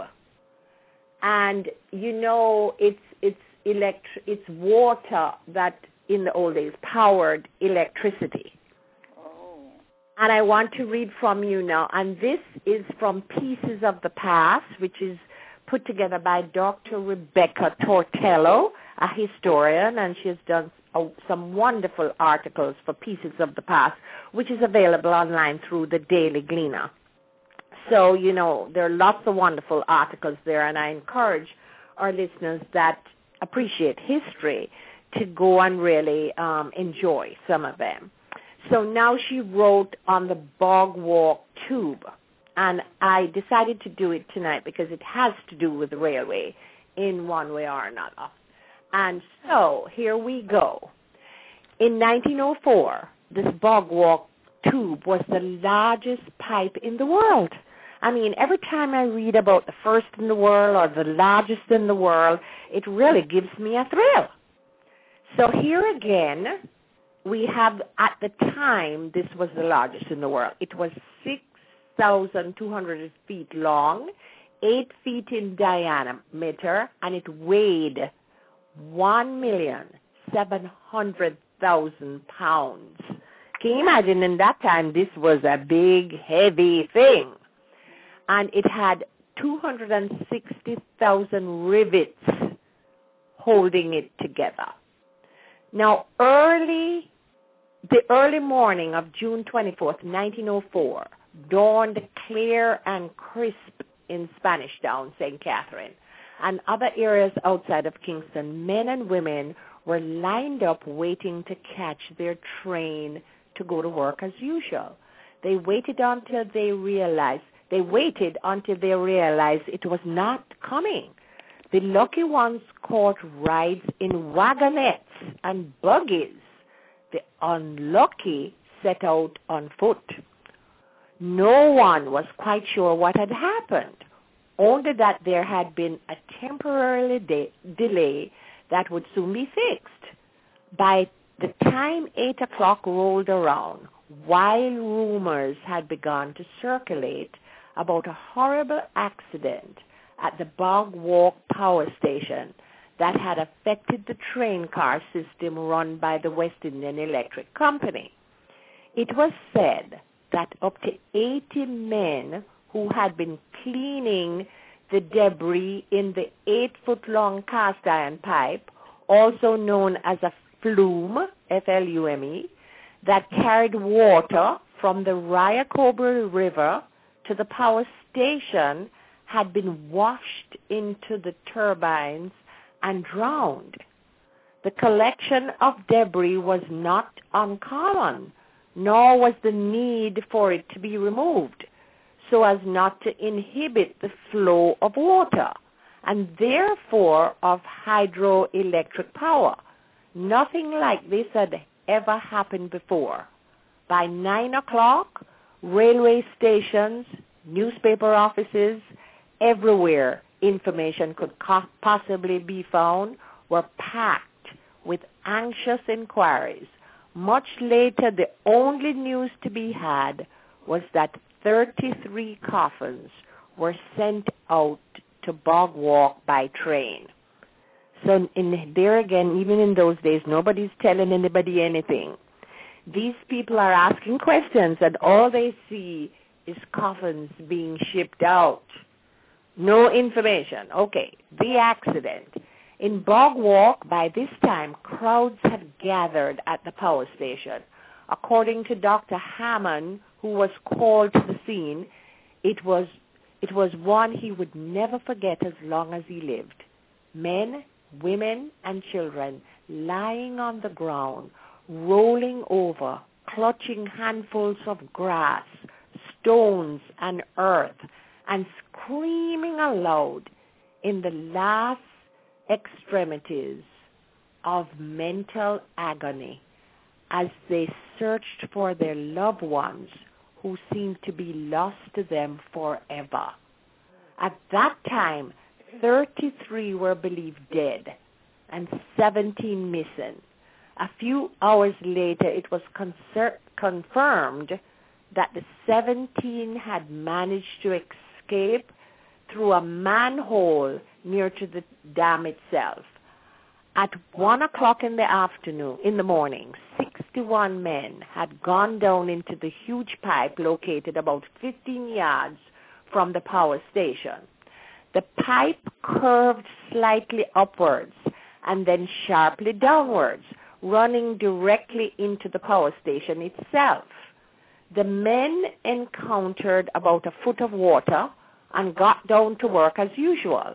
B: And you know, it's it's elect it's water that in the old days powered electricity.
D: Oh.
B: And I want to read from you now, and this is from Pieces of the Past, which is put together by Doctor Rebecca Tortello, a historian, and she has done uh, some wonderful articles for Pieces of the Past, which is available online through the Daily Gleaner. So, you know, there are lots of wonderful articles there, and I encourage our listeners that appreciate history to go and really um, enjoy some of them. So now she wrote on the Bog Walk tube, and I decided to do it tonight because it has to do with the railway in one way or another. And so here we go. In nineteen oh four, this Bog Walk tube was the largest pipe in the world. I mean, every time I read about the first in the world or the largest in the world, it really gives me a thrill. So here again, we have, at the time, this was the largest in the world. It was six thousand two hundred feet long, eight feet in diameter, and it weighed one million seven hundred thousand pounds. Can you imagine, in that time, this was a big, heavy thing. And it had two hundred sixty thousand rivets holding it together. Now, early, the early morning of June twenty-fourth, nineteen oh four, dawned clear and crisp in Spanish Town, Saint Catherine, and other areas outside of Kingston. Men and women were lined up waiting to catch their train to go to work as usual. They waited until they realized They waited until they realized it was not coming. The lucky ones caught rides in wagonettes and buggies. The unlucky set out on foot. No one was quite sure what had happened, only that there had been a temporary de- delay that would soon be fixed. By the time eight o'clock rolled around, wild rumors had begun to circulate about a horrible accident at the Bog Walk power station that had affected the train car system run by the West Indian Electric Company. It was said that up to eighty men who had been cleaning the debris in the eight-foot-long cast-iron pipe, also known as a flume, F L U M E, that carried water from the Ryacobra River to the power station, had been washed into the turbines and drowned. The collection of debris was not uncommon, nor was the need for it to be removed so as not to inhibit the flow of water and therefore of hydroelectric power. Nothing like this had ever happened before. By nine o'clock, railway stations, newspaper offices, everywhere information could co- possibly be found, were packed with anxious inquiries. Much later, the only news to be had was that thirty-three coffins were sent out to Bog Walk by train. So in there again, even in those days, nobody's telling anybody anything. These people are asking questions, and all they see is coffins being shipped out. No information. Okay, the accident. In Bog Walk, by this time, crowds had gathered at the power station. According to Doctor Hammond, who was called to the scene, it was it was one he would never forget as long as he lived. Men, women, and children lying on the ground, rolling over, clutching handfuls of grass, stones, and earth, and screaming aloud in the last extremities of mental agony. as they searched for their loved ones who seemed to be lost to them forever. At that time, thirty-three were believed dead and seventeen missing. A few hours later, it was concer- confirmed that the seventeen had managed to escape through a manhole near to the dam itself. At one o'clock in the afternoon, in the morning, sixty-one men had gone down into the huge pipe located about fifteen yards from the power station. The pipe curved slightly upwards and then sharply downwards, running directly into the power station itself. The men encountered about a foot of water and got down to work as usual.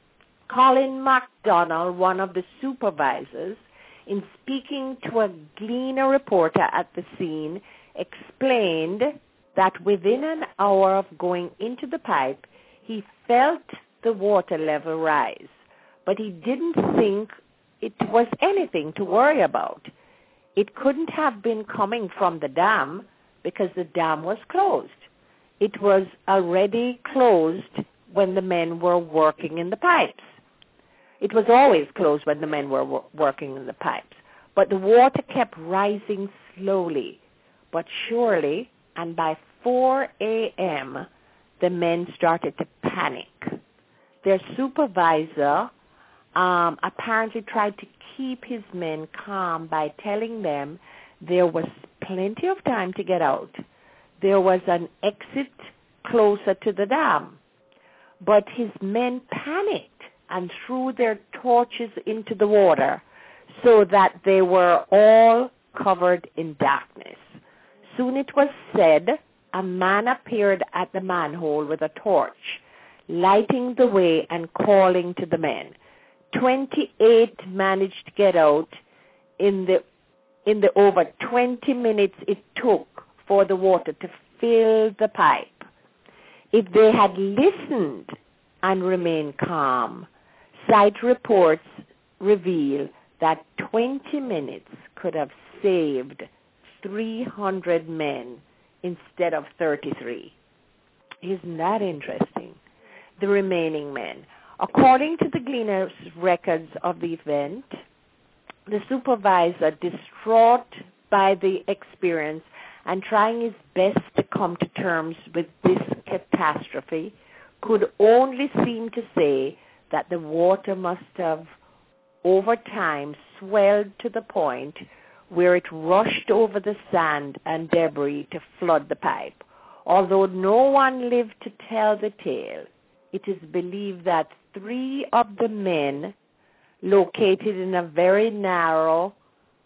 B: Colin MacDonald, one of the supervisors, in speaking to a Gleaner reporter at the scene, explained that within an hour of going into the pipe, he felt the water level rise, but he didn't think it was anything to worry about. It couldn't have been coming from the dam because the dam was closed. It was already closed when the men were working in the pipes. It was always closed when the men were w- working in the pipes. But the water kept rising slowly but surely, and by four a.m., the men started to panic. Their supervisor um, apparently tried to keep his men calm by telling them there was plenty of time to get out. There was an exit closer to the dam. But his men panicked and threw their torches into the water so that they were all covered in darkness. Soon it was said a man appeared at the manhole with a torch, lighting the way and calling to the men. Twenty-eight managed to get out in the in the over twenty minutes it took for the water to fill the pipe. If they had listened and remained calm, site reports reveal that twenty minutes could have saved three hundred men instead of thirty-three. Isn't that interesting? The remaining men. According to the Gleaner's records of the event, the supervisor, distraught by the experience and trying his best to come to terms with this catastrophe, could only seem to say that the water must have, over time, swelled to the point where it rushed over the sand and debris to flood the pipe. Although no one lived to tell the tale, it is believed that three of the men, located in a very narrow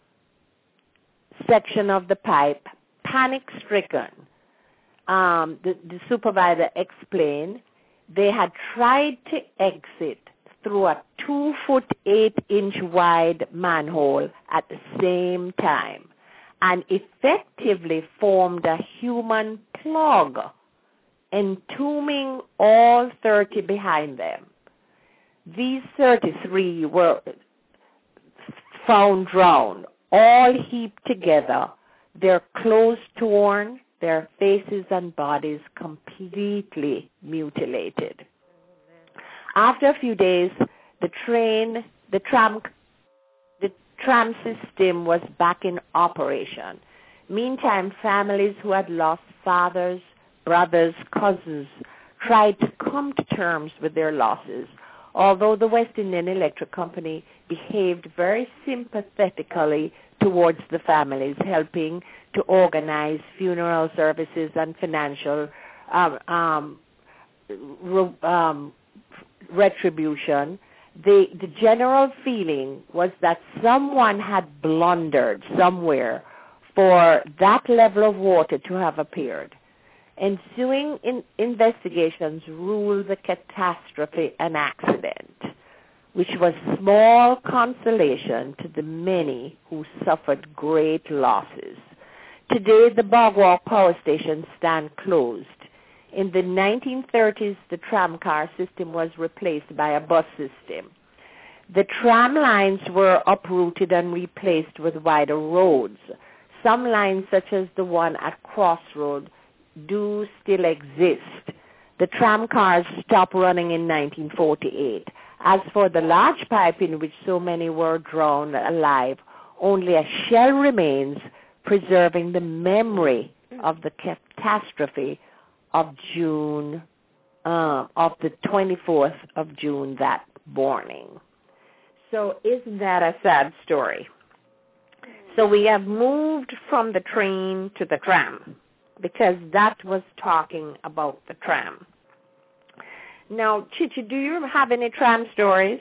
B: section of the pipe, panic-stricken, um, the, the supervisor explained, they had tried to exit through a two-foot, eight-inch wide manhole at the same time and effectively formed a human plug, entombing all thirty behind them. These thirty-three were found drowned, all heaped together, their clothes torn, their faces and bodies completely mutilated. After a few days, the train, the tram, the tram system was back in operation. Meantime, families who had lost fathers, brothers, cousins tried to come to terms with their losses, although the West Indian Electric Company behaved very sympathetically towards the families, helping to organize funeral services and financial um, um, re- um, retribution. The, the general feeling was that someone had blundered somewhere for that level of water to have appeared. Ensuing in investigations ruled the catastrophe an accident, which was small consolation to the many who suffered great losses. Today, the Bogwalk Power Station stand closed. In the nineteen thirties, the tramcar system was replaced by a bus system. The tram lines were uprooted and replaced with wider roads. some lines, such as the one at Crossroad, do still exist. The tram cars stopped running in nineteen forty-eight. As for the large pipe in which so many were drowned alive, only a shell remains, preserving the memory of the catastrophe of June, uh, of the twenty-fourth of June that morning. So isn't that a sad story? So we have moved from the train to the tram, because that was talking about the tram. Now, Chichi, do you have any tram stories?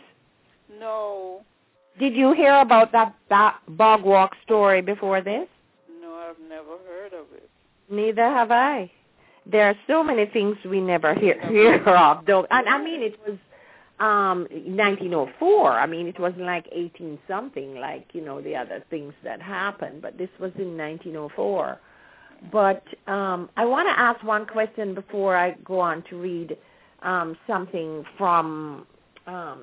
D: No.
B: Did you hear about that, that bog walk story before this?
D: No, I've never heard of it.
B: Neither have I. There are so many things we never hear, hear of. Though, and I mean, it was um, nineteen oh four. I mean, it wasn't like eighteen-something like, you know, the other things that happened. But this was in nineteen oh four. But um, I want to ask one question before I go on to read um, something from um,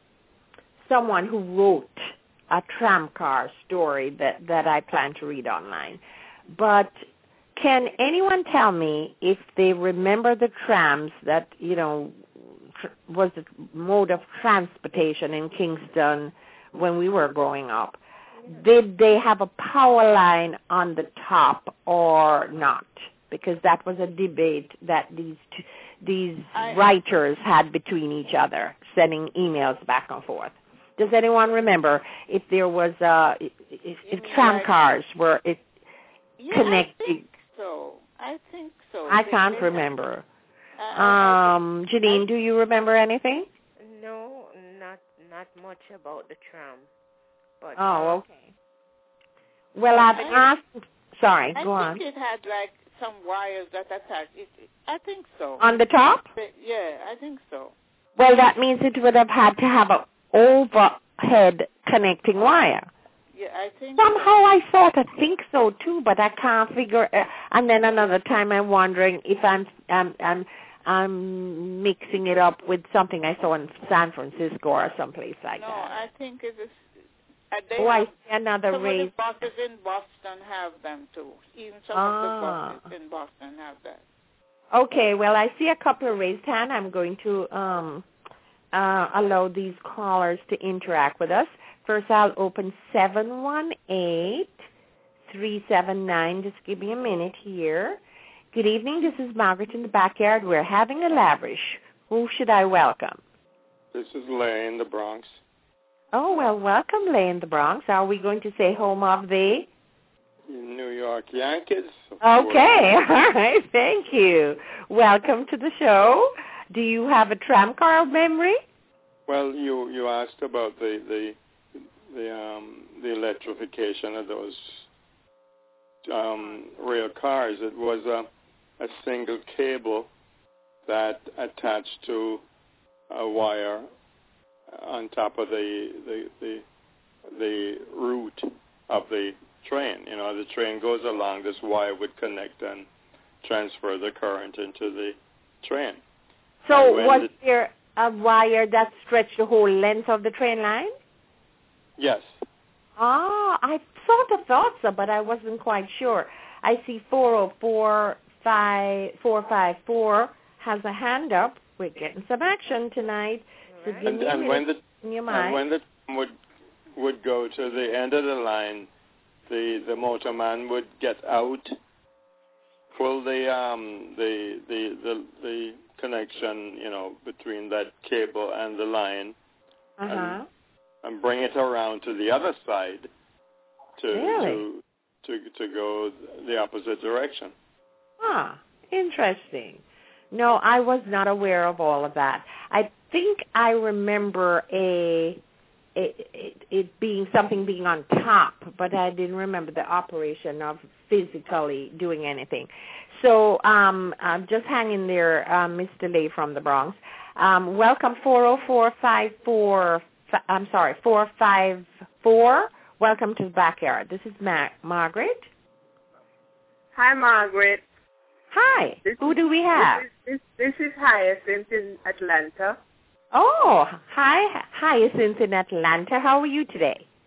B: someone who wrote a tram car story that, that I plan to read online. But can anyone tell me if they remember the trams that, you know, tr- was the mode of transportation in Kingston when we were growing up? Did they have a power line on the top or not? Because that was a debate that these two, these
D: I,
B: writers had between each other, sending emails back and forth. Does anyone remember if there was uh, if, if tram cars were if
D: yeah,
B: connected?
D: I think so. I think so.
B: I
D: They-
B: can't
D: they
B: remember.
D: have- I-
B: Um, Janine, do you remember anything?
C: No, not not much about the tram. But
B: Oh, okay. Well, I've
D: I-
B: asked. Sorry,
D: I
B: go
D: think
B: on.
D: it had like some wires that attached. It, it, I think so.
B: On the top?
D: Yeah, I think so.
B: Well, that means it would have had to have an overhead connecting wire.
D: Yeah, I think
B: Somehow I thought I think so too, but I can't figure. Uh, and then another time I'm wondering if I'm I'm I'm I'm mixing it up with something I saw in San Francisco or someplace like
D: no,
B: that.
D: I think it is. Uh, they
B: Oh, I
D: have,
B: see another
D: some
B: race.
D: of the buses in Boston have them too. Even some
B: Ah.
D: of the buses in Boston have that.
B: Okay, well, I see a couple of raised hands. I'm going to um, uh, allow these callers to interact with us. First, I'll open seven one eight, three seven nine. Just give me a minute here. Good evening. This is Margaret in the backyard. We're having a lavish. Who should I welcome?
E: This is Lay in the Bronx.
B: Oh, well, welcome, Lay in the Bronx. Are we going to say home of the?
E: New York Yankees.
B: Okay, all right, thank you. Welcome to the show. Do you have a tram car memory?
E: Well, you you asked about the the the um the electrification of those um rail cars. It was a a single cable that attached to a wire on top of the the the, the route of the train. You know, the train goes along, this wire would connect and transfer the current into the train.
B: So
E: And when
B: was
E: the-
B: there a wire that stretched the whole length of the train line?
E: Yes.
B: Ah, I sort of thought so, but I wasn't quite sure. I see four oh four, four five four has a hand up. We're getting some action tonight. So
C: Right.
B: give
E: And,
B: me a
E: and when
B: minute
E: the
B: in your
E: and
B: mind.
E: when the train would would go to the end of the line, the the motorman would get out, pull the um the the the, the connection, you know, between that cable and the line,
B: Uh-huh.
E: and bring it around to the other side to
B: Really?
E: to to to go the opposite direction.
B: Ah, interesting. No, I was not aware of all of that. I think I remember a it, it, it being something being on top, but I didn't remember the operation of physically doing anything. So um, uh, just hang in there, uh, Mister Lee from the Bronx. Um, welcome four oh four five four. I'm sorry, four five four. Welcome to the backyard. This is Ma- Margaret.
F: Hi, Margaret.
B: Hi.
F: This
B: Who
F: is-
B: do we have?
F: This is, this, this is Hyacinth in Atlanta.
B: Oh, hi, Hyacinth in Atlanta. How are you today?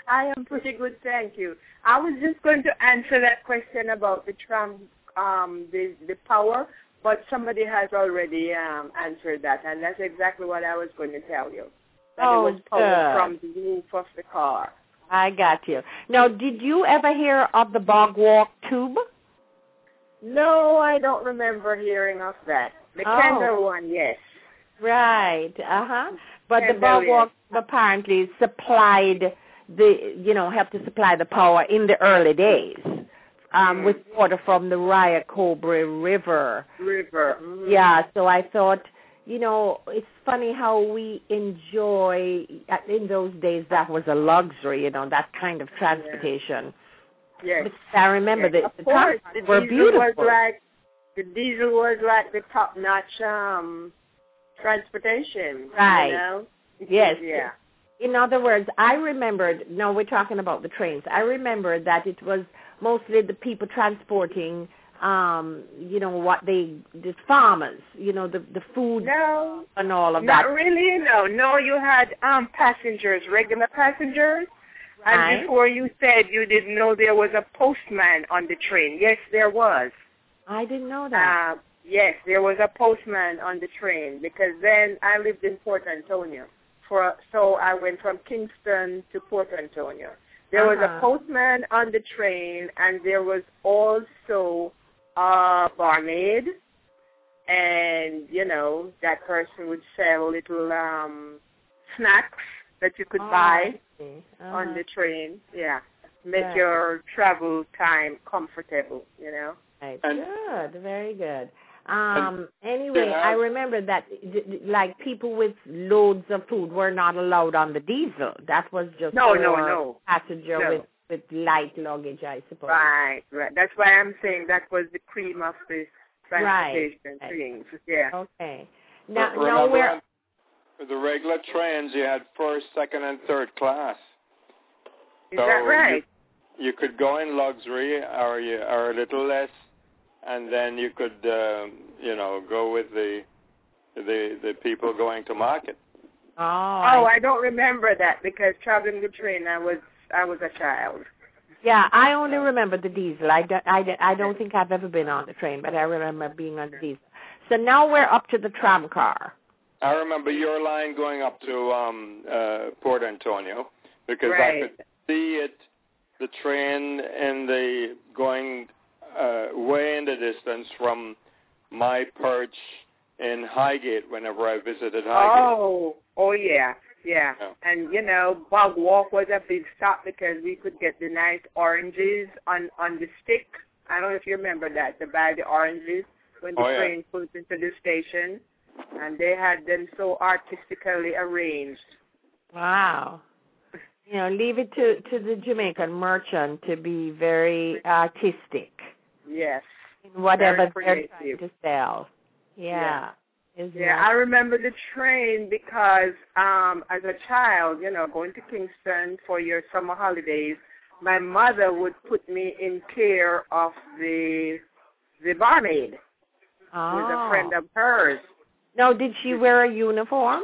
F: I am pretty good, thank you. I was just going to answer that question about the tram, um, the the power, but somebody has already um, answered that, and that's exactly what I was going to tell you. That
B: Oh,
F: it was power
B: good.
F: from the roof of the car.
B: I got you. Now, did you ever hear of the bog walk tube?
F: No, I don't remember hearing of that. The
B: Oh.
F: Kendall one, yes.
B: Right. Uh-huh. But the
F: Kendall,
B: bog
F: yes.
B: walk apparently supplied the, you know, helped to supply the power in the early days um,
F: Mm.
B: with water from the Ryacobra River.
F: River. Mm.
B: Yeah, so I thought, you know, it's funny how we enjoy, uh, in those days that was a luxury, you know, that kind of transportation.
F: Yes.
B: But I remember
F: yes.
B: that
F: Of
B: the
F: course,
B: tramcars
F: the
B: were
F: diesel
B: beautiful.
F: was like the diesel was like the top-notch um, transportation.
B: Right.
F: You know?
B: Yes.
F: Yeah.
B: In other words, I remembered, no, we're talking about the trains. I remember that it was mostly the people transporting, um, you know, what they, the farmers, you know, the, the food
F: No.
B: and all of
F: Not
B: that.
F: really, no. No, you had um, passengers, regular passengers. And
B: Right.
F: before you said you didn't know there was a postman on the train. Yes, there was.
B: I didn't know that.
F: Uh, yes, there was a postman on the train because then I lived in Port Antonio. For so I went from Kingston to Port Antonio. There was
B: Uh-huh.
F: a postman on the train, and there was also a barmaid, and you know that person would sell little um, snacks that you could
B: Oh,
F: buy
B: I see. Uh-huh.
F: on the train. Yeah, make
B: Right.
F: your travel time comfortable. You know.
B: Right.
E: And-
B: Good, very good. Um, anyway,
E: they
B: I
E: have-
B: remember that, d- d- like, people with loads of food were not allowed on the diesel. That was just
F: No,
B: for
F: no, no.
B: passenger
F: No.
B: with, with light luggage, I suppose.
F: Right, right. That's why I'm saying that was the cream of the transportation
B: Right.
F: things. Yeah.
B: Okay. Now,
E: Re-
B: now
E: remember
B: we're
E: on the regular trains, you had first, second, and third class.
F: Is
E: So
F: that right?
E: You, you could go in luxury or you, or a little less, and then you could, um, you know, go with the the the people going to market.
B: oh,
F: Oh,
B: I-
F: I don't remember that because traveling the train, I was I was a child.
B: yeah. I only remember the diesel. I don't, I, don't- I don't think I've ever been on the train, but I remember being on the diesel. So now we're up to the tram car.
E: I remember your line going up to um, uh, Port Antonio because I
F: Right.
E: could see it, the train and the going uh, way in the distance from my perch in Highgate whenever I visited Highgate.
F: Oh, oh yeah, yeah.
E: Yeah.
F: And you know, Bog Walk was a big stop because we could get the nice oranges on on the stick. I don't know if you remember that, to buy the oranges when the
E: Oh, yeah.
F: train pulled into the station, and they had them so artistically arranged.
B: Wow. You know, leave it to, to the Jamaican merchant to be very artistic
F: Yes.
B: in whatever
F: Very
B: they're trying
F: creative.
B: to sell. Yeah. Isn't
F: Yeah, I remember the train because um, as a child, you know, going to Kingston for your summer holidays, my mother would put me in care of the the barmaid,
B: oh.
F: who was a friend of hers.
B: No, did she wear a uniform?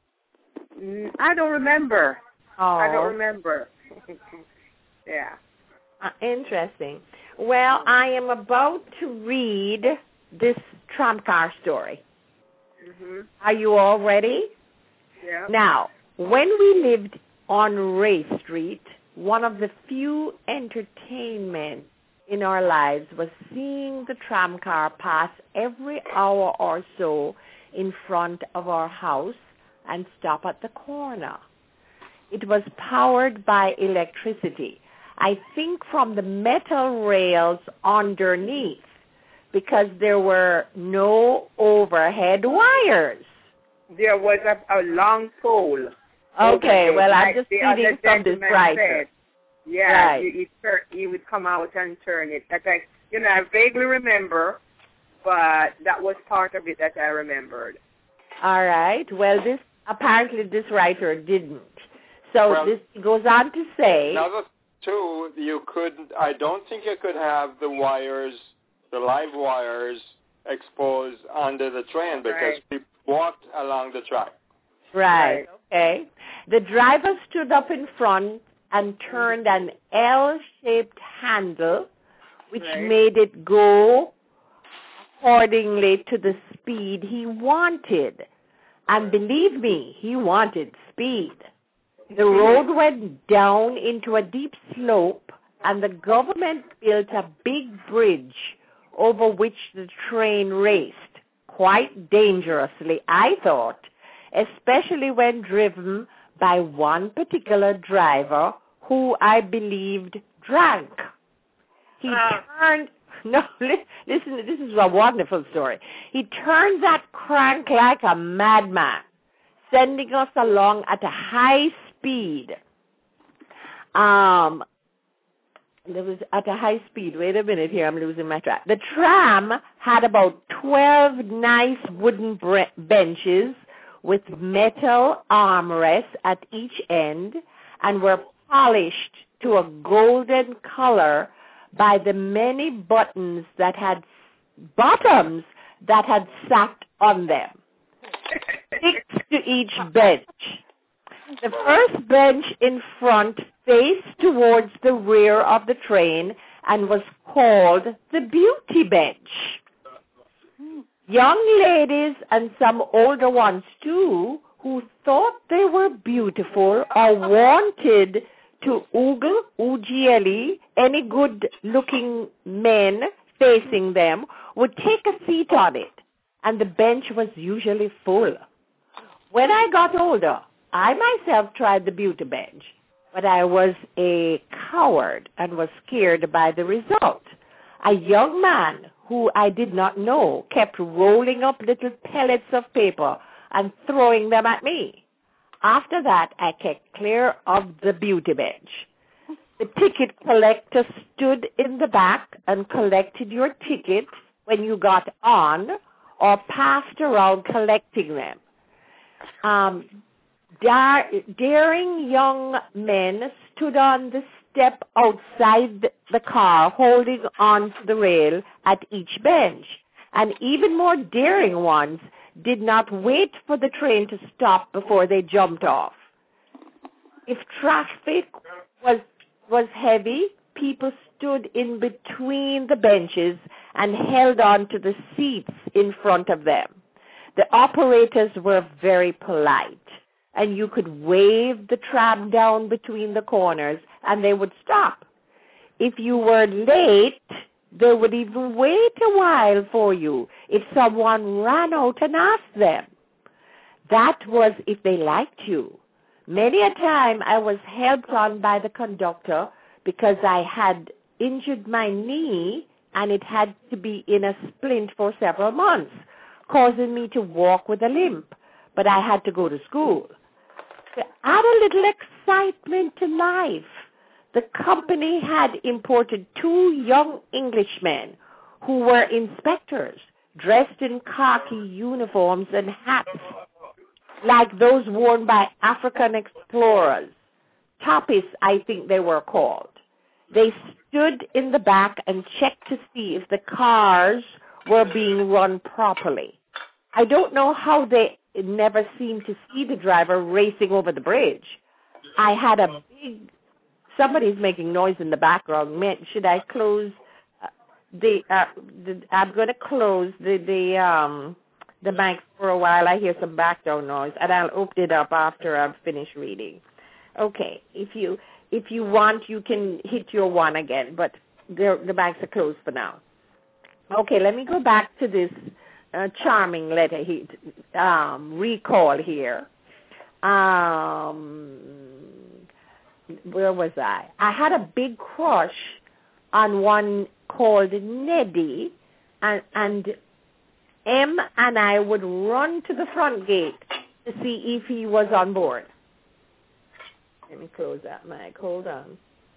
F: Mm, I don't remember.
B: Oh.
F: I don't remember. Yeah.
B: Uh, interesting. Well, I am about to read this tram car story.
F: Mhm.
B: Are you all ready?
F: Yeah.
B: Now, when we lived on Ray Street, one of the few entertainment in our lives was seeing the tram car pass every hour or so in front of our house and stop at the corner. It was powered by electricity, I think from the metal rails underneath, because there were no overhead wires.
F: There was a, a long pole.
B: Okay,
F: overhead,
B: well, I'm
F: like
B: just
F: the
B: reading
F: other
B: from this
F: gentleman
B: writer.
F: said. Yeah,
B: Right.
F: you, you, tur- you would come out and turn it. That I, you know, I vaguely remember, but that was part of it that I remembered.
B: All right. Well, this apparently this writer didn't. So
E: Well,
B: this goes on to say,
E: Another two, you couldn't. I don't think you could have the wires, the live wires, exposed under the train because
F: Right.
E: people walked along the track.
B: right,
F: Right.
B: okay. The driver stood up in front and turned an L-shaped handle, which
F: Right.
B: made it go accordingly to the speed he wanted. And believe me, he wanted speed. The road went down into a deep slope, and the government built a big bridge over which the train raced, quite dangerously, I thought, especially when driven by one particular driver who I believed drank. He
F: Ah.
B: turned, no, li- listen, this is a wonderful story. He turned that crank like a madman, sending us along at a high speed. Um, there was at a high speed. Wait a minute here, I'm losing my track. The tram had about twelve nice wooden bre- benches with metal armrests at each end and were polished to a golden color by the many buttons that had bottoms that had sat on them, six to each bench. The first bench in front faced towards the rear of the train and was called the beauty bench. Young ladies and some older ones too, who thought they were beautiful or wanted to oogle, oogiely, any good-looking men facing them, would take a seat on it, and the bench was usually full. When I got older, I myself tried the beauty bench, but I was a coward and was scared by the result. A young man who I did not know kept rolling up little pellets of paper and throwing them at me. After that, I kept clear of the beauty bench. The ticket collector stood in the back and collected your ticket when you got on or passed around collecting them. Um, dar- daring young men stood on the step outside the car holding on to the rail at each bench, and even more daring ones did not wait for the train to stop before they jumped off. If traffic was was heavy, people stood in between the benches and held on to the seats in front of them. The operators were very polite, and you could wave the tram down between the corners and they would stop. If you were late, they would even wait a while for you if someone ran out and asked them. That was if they liked you. Many a time I was helped on by the conductor because I had injured my knee and it had to be in a splint for several months, causing me to walk with a limp, but I had to go to school. To add a little excitement to life, the company had imported two young Englishmen who were inspectors, dressed in khaki uniforms and hats like those worn by African explorers. Toppies, I think they were called. They stood in the back and checked to see if the cars were being run properly. I don't know how they never seemed to see the driver racing over the bridge. I had a big... Somebody's making noise in the background. Should I close uh, the, uh, the... I'm going to close the... the um, the mic for a while. I hear some background noise, and I'll open it up after I've finished reading. Okay, if you if you want, you can hit your one again, but the the mics are closed for now. Okay, let me go back to this uh, charming letter he um, recall here. Um, where was I? I had a big crush on one called Neddy, and and M and I would run to the front gate to see if he was on board. Let me close that mic. Hold on.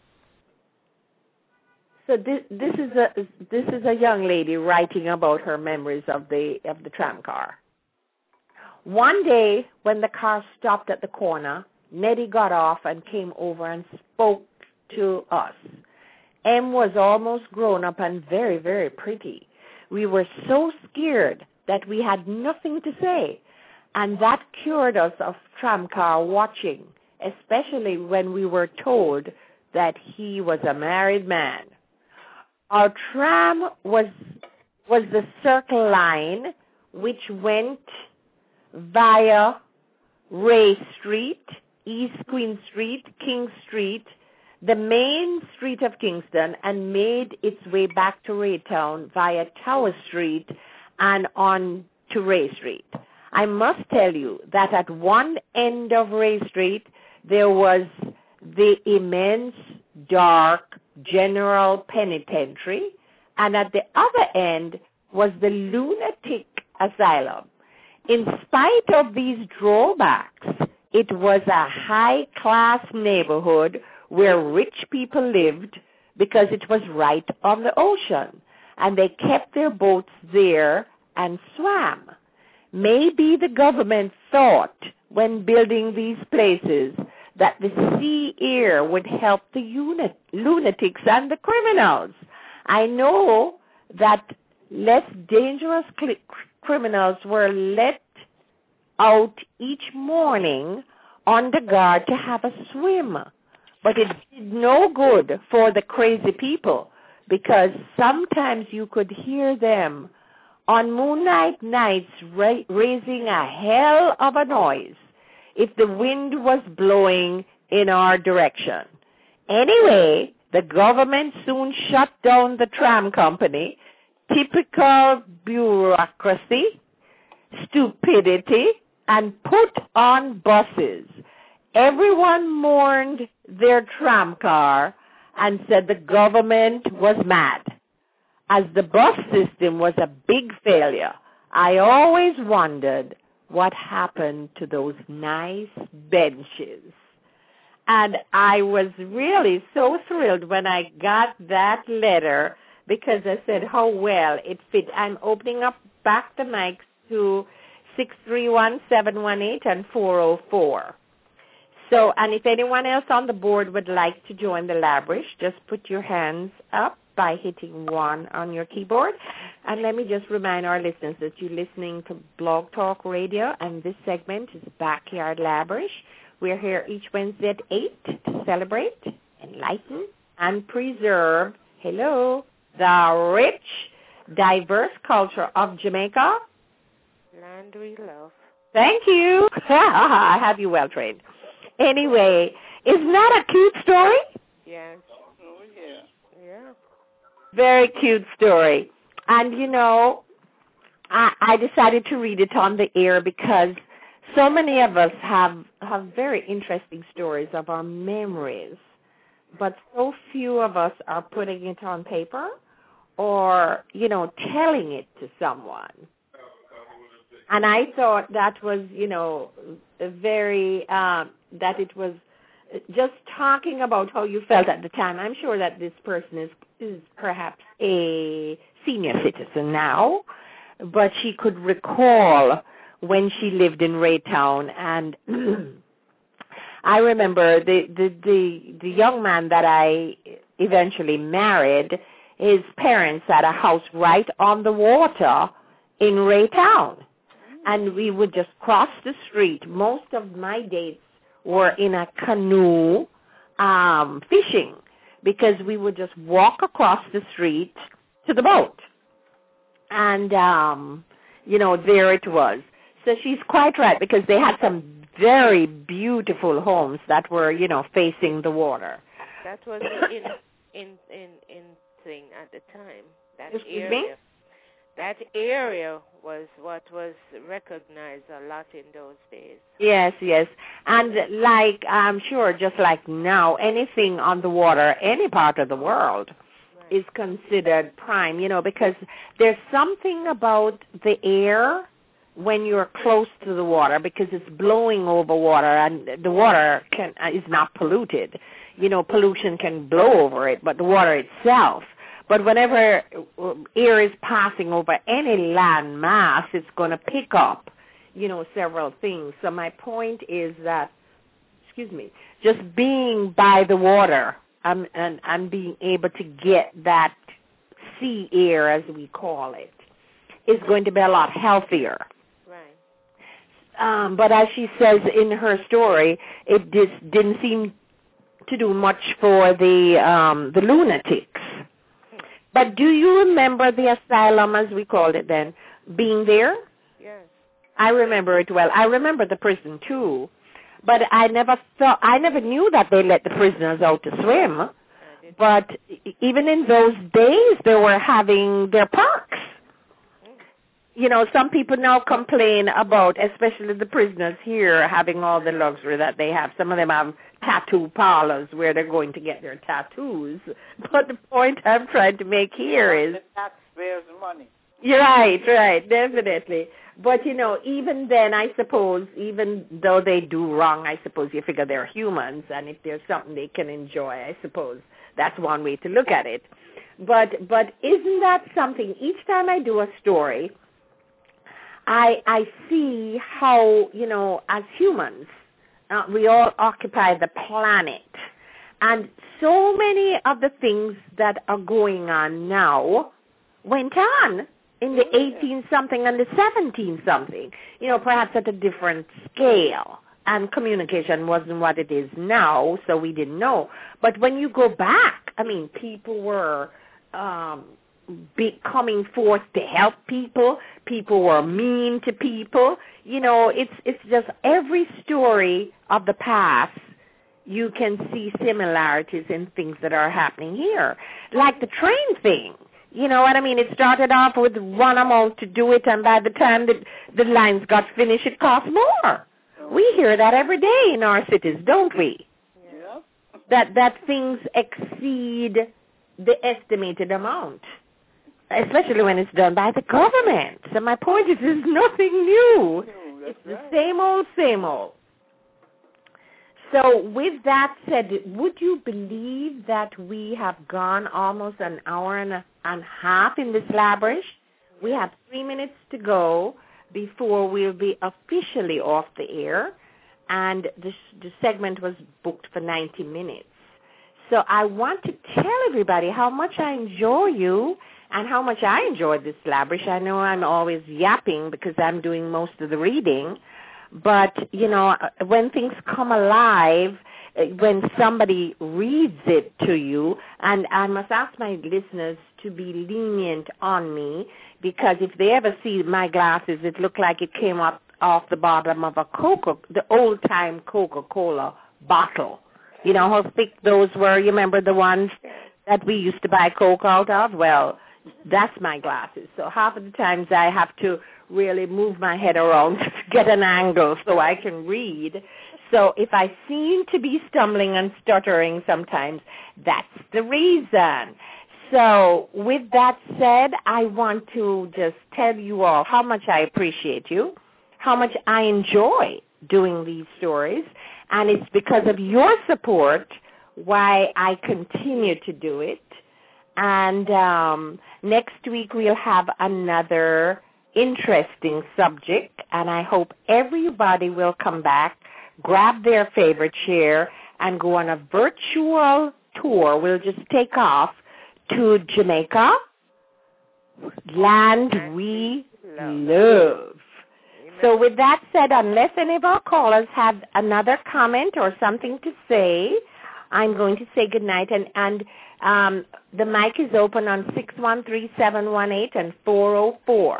B: So this, this is a this is a young lady writing about her memories of the of the tram car. One day, when the car stopped at the corner, Neddy got off and came over and spoke to us. M was almost grown up and very, very pretty. We were so scared that we had nothing to say, and that cured us of tramcar watching, especially when we were told that he was a married man. Our tram was was the Circle Line, which went via Ray Street, East Queen Street, King Street, the main street of Kingston, and made its way back to Raytown via Tower Street and on to Ray Street. I must tell you that at one end of Ray Street, there was the immense, dark General Penitentiary, and at the other end was the Lunatic Asylum. In spite of these drawbacks, it was a high-class neighborhood where rich people lived because it was right on the ocean, and they kept their boats there and swam. Maybe the government thought when building these places that the sea air would help the unit, lunatics and the criminals. I know that less dangerous cl- criminals were let out each morning on the guard to have a swim. But it did no good for the crazy people because sometimes you could hear them on moonlight nights ra- raising a hell of a noise if the wind was blowing in our direction. Anyway, the government soon shut down the tram company. Typical bureaucracy, stupidity, and put on buses. Everyone mourned their tram car and said the government was mad. As the bus system was a big failure, I always wondered what happened to those nice benches. And I was really so thrilled when I got that letter because I said how well it fit. I'm opening up back the mics to six three one, seven one eight and four oh four. So, and if anyone else on the board would like to join the Labrish, just put your hands up by hitting one on your keyboard. And let me just remind our listeners that you're listening to Blog Talk Radio, and this segment is Backyard Labrish. We're here each Wednesday at eight to celebrate, enlighten, and preserve, hello, the rich, diverse culture of Jamaica.
C: Land we love.
B: Thank you. I have you well trained. Anyway, isn't that a cute story?
C: Yes.
D: Oh, yeah.
C: Yeah.
B: Very cute story. And, you know, I, I decided to read it on the air because so many of us have, have very interesting stories of our memories, but so few of us are putting it on paper or, you know, telling it to someone. And I thought that was, you know, very, um, that it was just talking about how you felt at the time. I'm sure that this person is, is perhaps a senior citizen now, but she could recall when she lived in Raytown. And I remember the, the, the, the young man that I eventually married, his parents had a house right on the water in Raytown. And we would just cross the street. Most of my dates were in a canoe um, fishing because we would just walk across the street to the boat. And, um, you know, there it was. So she's quite right because they had some very beautiful homes that were, you know, facing the water.
C: That was the in, in, in, in thing at the time. That
B: Excuse
C: area.
B: me?
C: That area was what was recognized a lot in those days.
B: Yes, yes. And like, I'm sure, just like now, anything on the water, any part of the world, right, is considered prime, you know, because there's something about the air when you're close to the water because it's blowing over water and the water can uh, is not polluted. You know, pollution can blow over it, but the water itself. But whenever air is passing over any land mass, it's going to pick up, you know, several things. So my point is that, excuse me, just being by the water um, and, and being able to get that sea air, as we call it, is going to be a lot healthier.
C: Right.
B: Um, but as she says in her story, it just didn't seem to do much for the um, the lunatics. But do you remember the asylum, as we called it then, being there?
C: Yes.
B: I remember it well. I remember the prison too, but I never thought, I never knew that they let the prisoners out to swim. But even in those days, they were having their parks. You know, some people now complain about, especially the prisoners here, having all the luxury that they have. Some of them have tattoo parlors where they're going to get their tattoos. But the point I'm trying to make here is...
D: The taxpayers' money.
B: You're right, right, definitely. But, you know, even then, I suppose, even though they do wrong, I suppose you figure they're humans, and if there's something they can enjoy, I suppose that's one way to look at it. But but isn't that something, each time I do a story, I I see how, you know, as humans, uh, we all occupy the planet. And so many of the things that are going on now went on in the eighteen-something and the seventeen-something, you know, perhaps at a different scale. And communication wasn't what it is now, so we didn't know. But when you go back, I mean, people were um, be coming forth to help people. People were mean to people. You know, it's it's just every story of the past, you can see similarities in things that are happening here. Like the train thing. You know what I mean? It started off with one amount to do it, and by the time the, the lines got finished, it cost more. We hear that every day in our cities, don't we?
D: Yeah.
B: That that things exceed the estimated amount, especially when it's done by the government. So my point is, it's nothing new.
D: No,
B: it's
D: right.
B: the same old, same old. So with that said, would you believe that we have gone almost an hour and a, and a half in this Labrish? We have three minutes to go before we'll be officially off the air, and the, the segment was booked for ninety minutes. So I want to tell everybody how much I enjoy you and how much I enjoy this Labrish. I know I'm always yapping because I'm doing most of the reading, but, you know, when things come alive, when somebody reads it to you, and I must ask my listeners to be lenient on me, because if they ever see my glasses, it looked like it came up off the bottom of a Coca, the old-time Coca-Cola bottle. You know how thick those were? You remember the ones that we used to buy Coke out of? Well, that's my glasses. So half of the times I have to really move my head around to get an angle so I can read. So if I seem to be stumbling and stuttering sometimes, that's the reason. So with that said, I want to just tell you all how much I appreciate you, how much I enjoy doing these stories, and it's because of your support why I continue to do it. And um, next week we'll have another interesting subject, and I hope everybody will come back, grab their favorite chair, and go on a virtual tour. We'll just take off to Jamaica, land we love. So with that said, unless any of our callers have another comment or something to say, I'm going to say goodnight. And, and um, the mic is open on six one three, seven one eight and four oh four.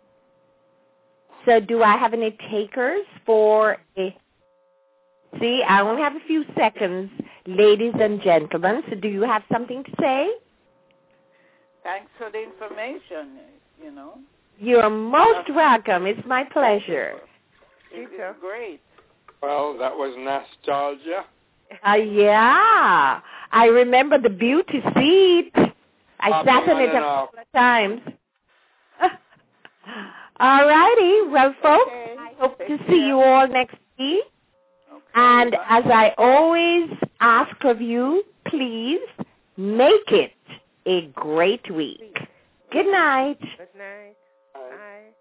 B: So do I have any takers for a... See, I only have a few seconds, ladies and gentlemen. So do you have something to say?
D: Thanks for the information, you know.
B: You're most welcome. It's my pleasure.
D: It's great.
E: Well, that was nostalgia.
B: Uh, yeah. I remember the beauty seat. I
E: I'll
B: sat
E: be
B: in it a
E: running off.
B: couple of times. All righty. Well, folks,
D: Okay.
B: I hope
D: Take
B: to
D: care.
B: see you all next week.
D: Okay.
B: And as I always ask of you, please make it a great week. Good night.
C: Good night. Bye.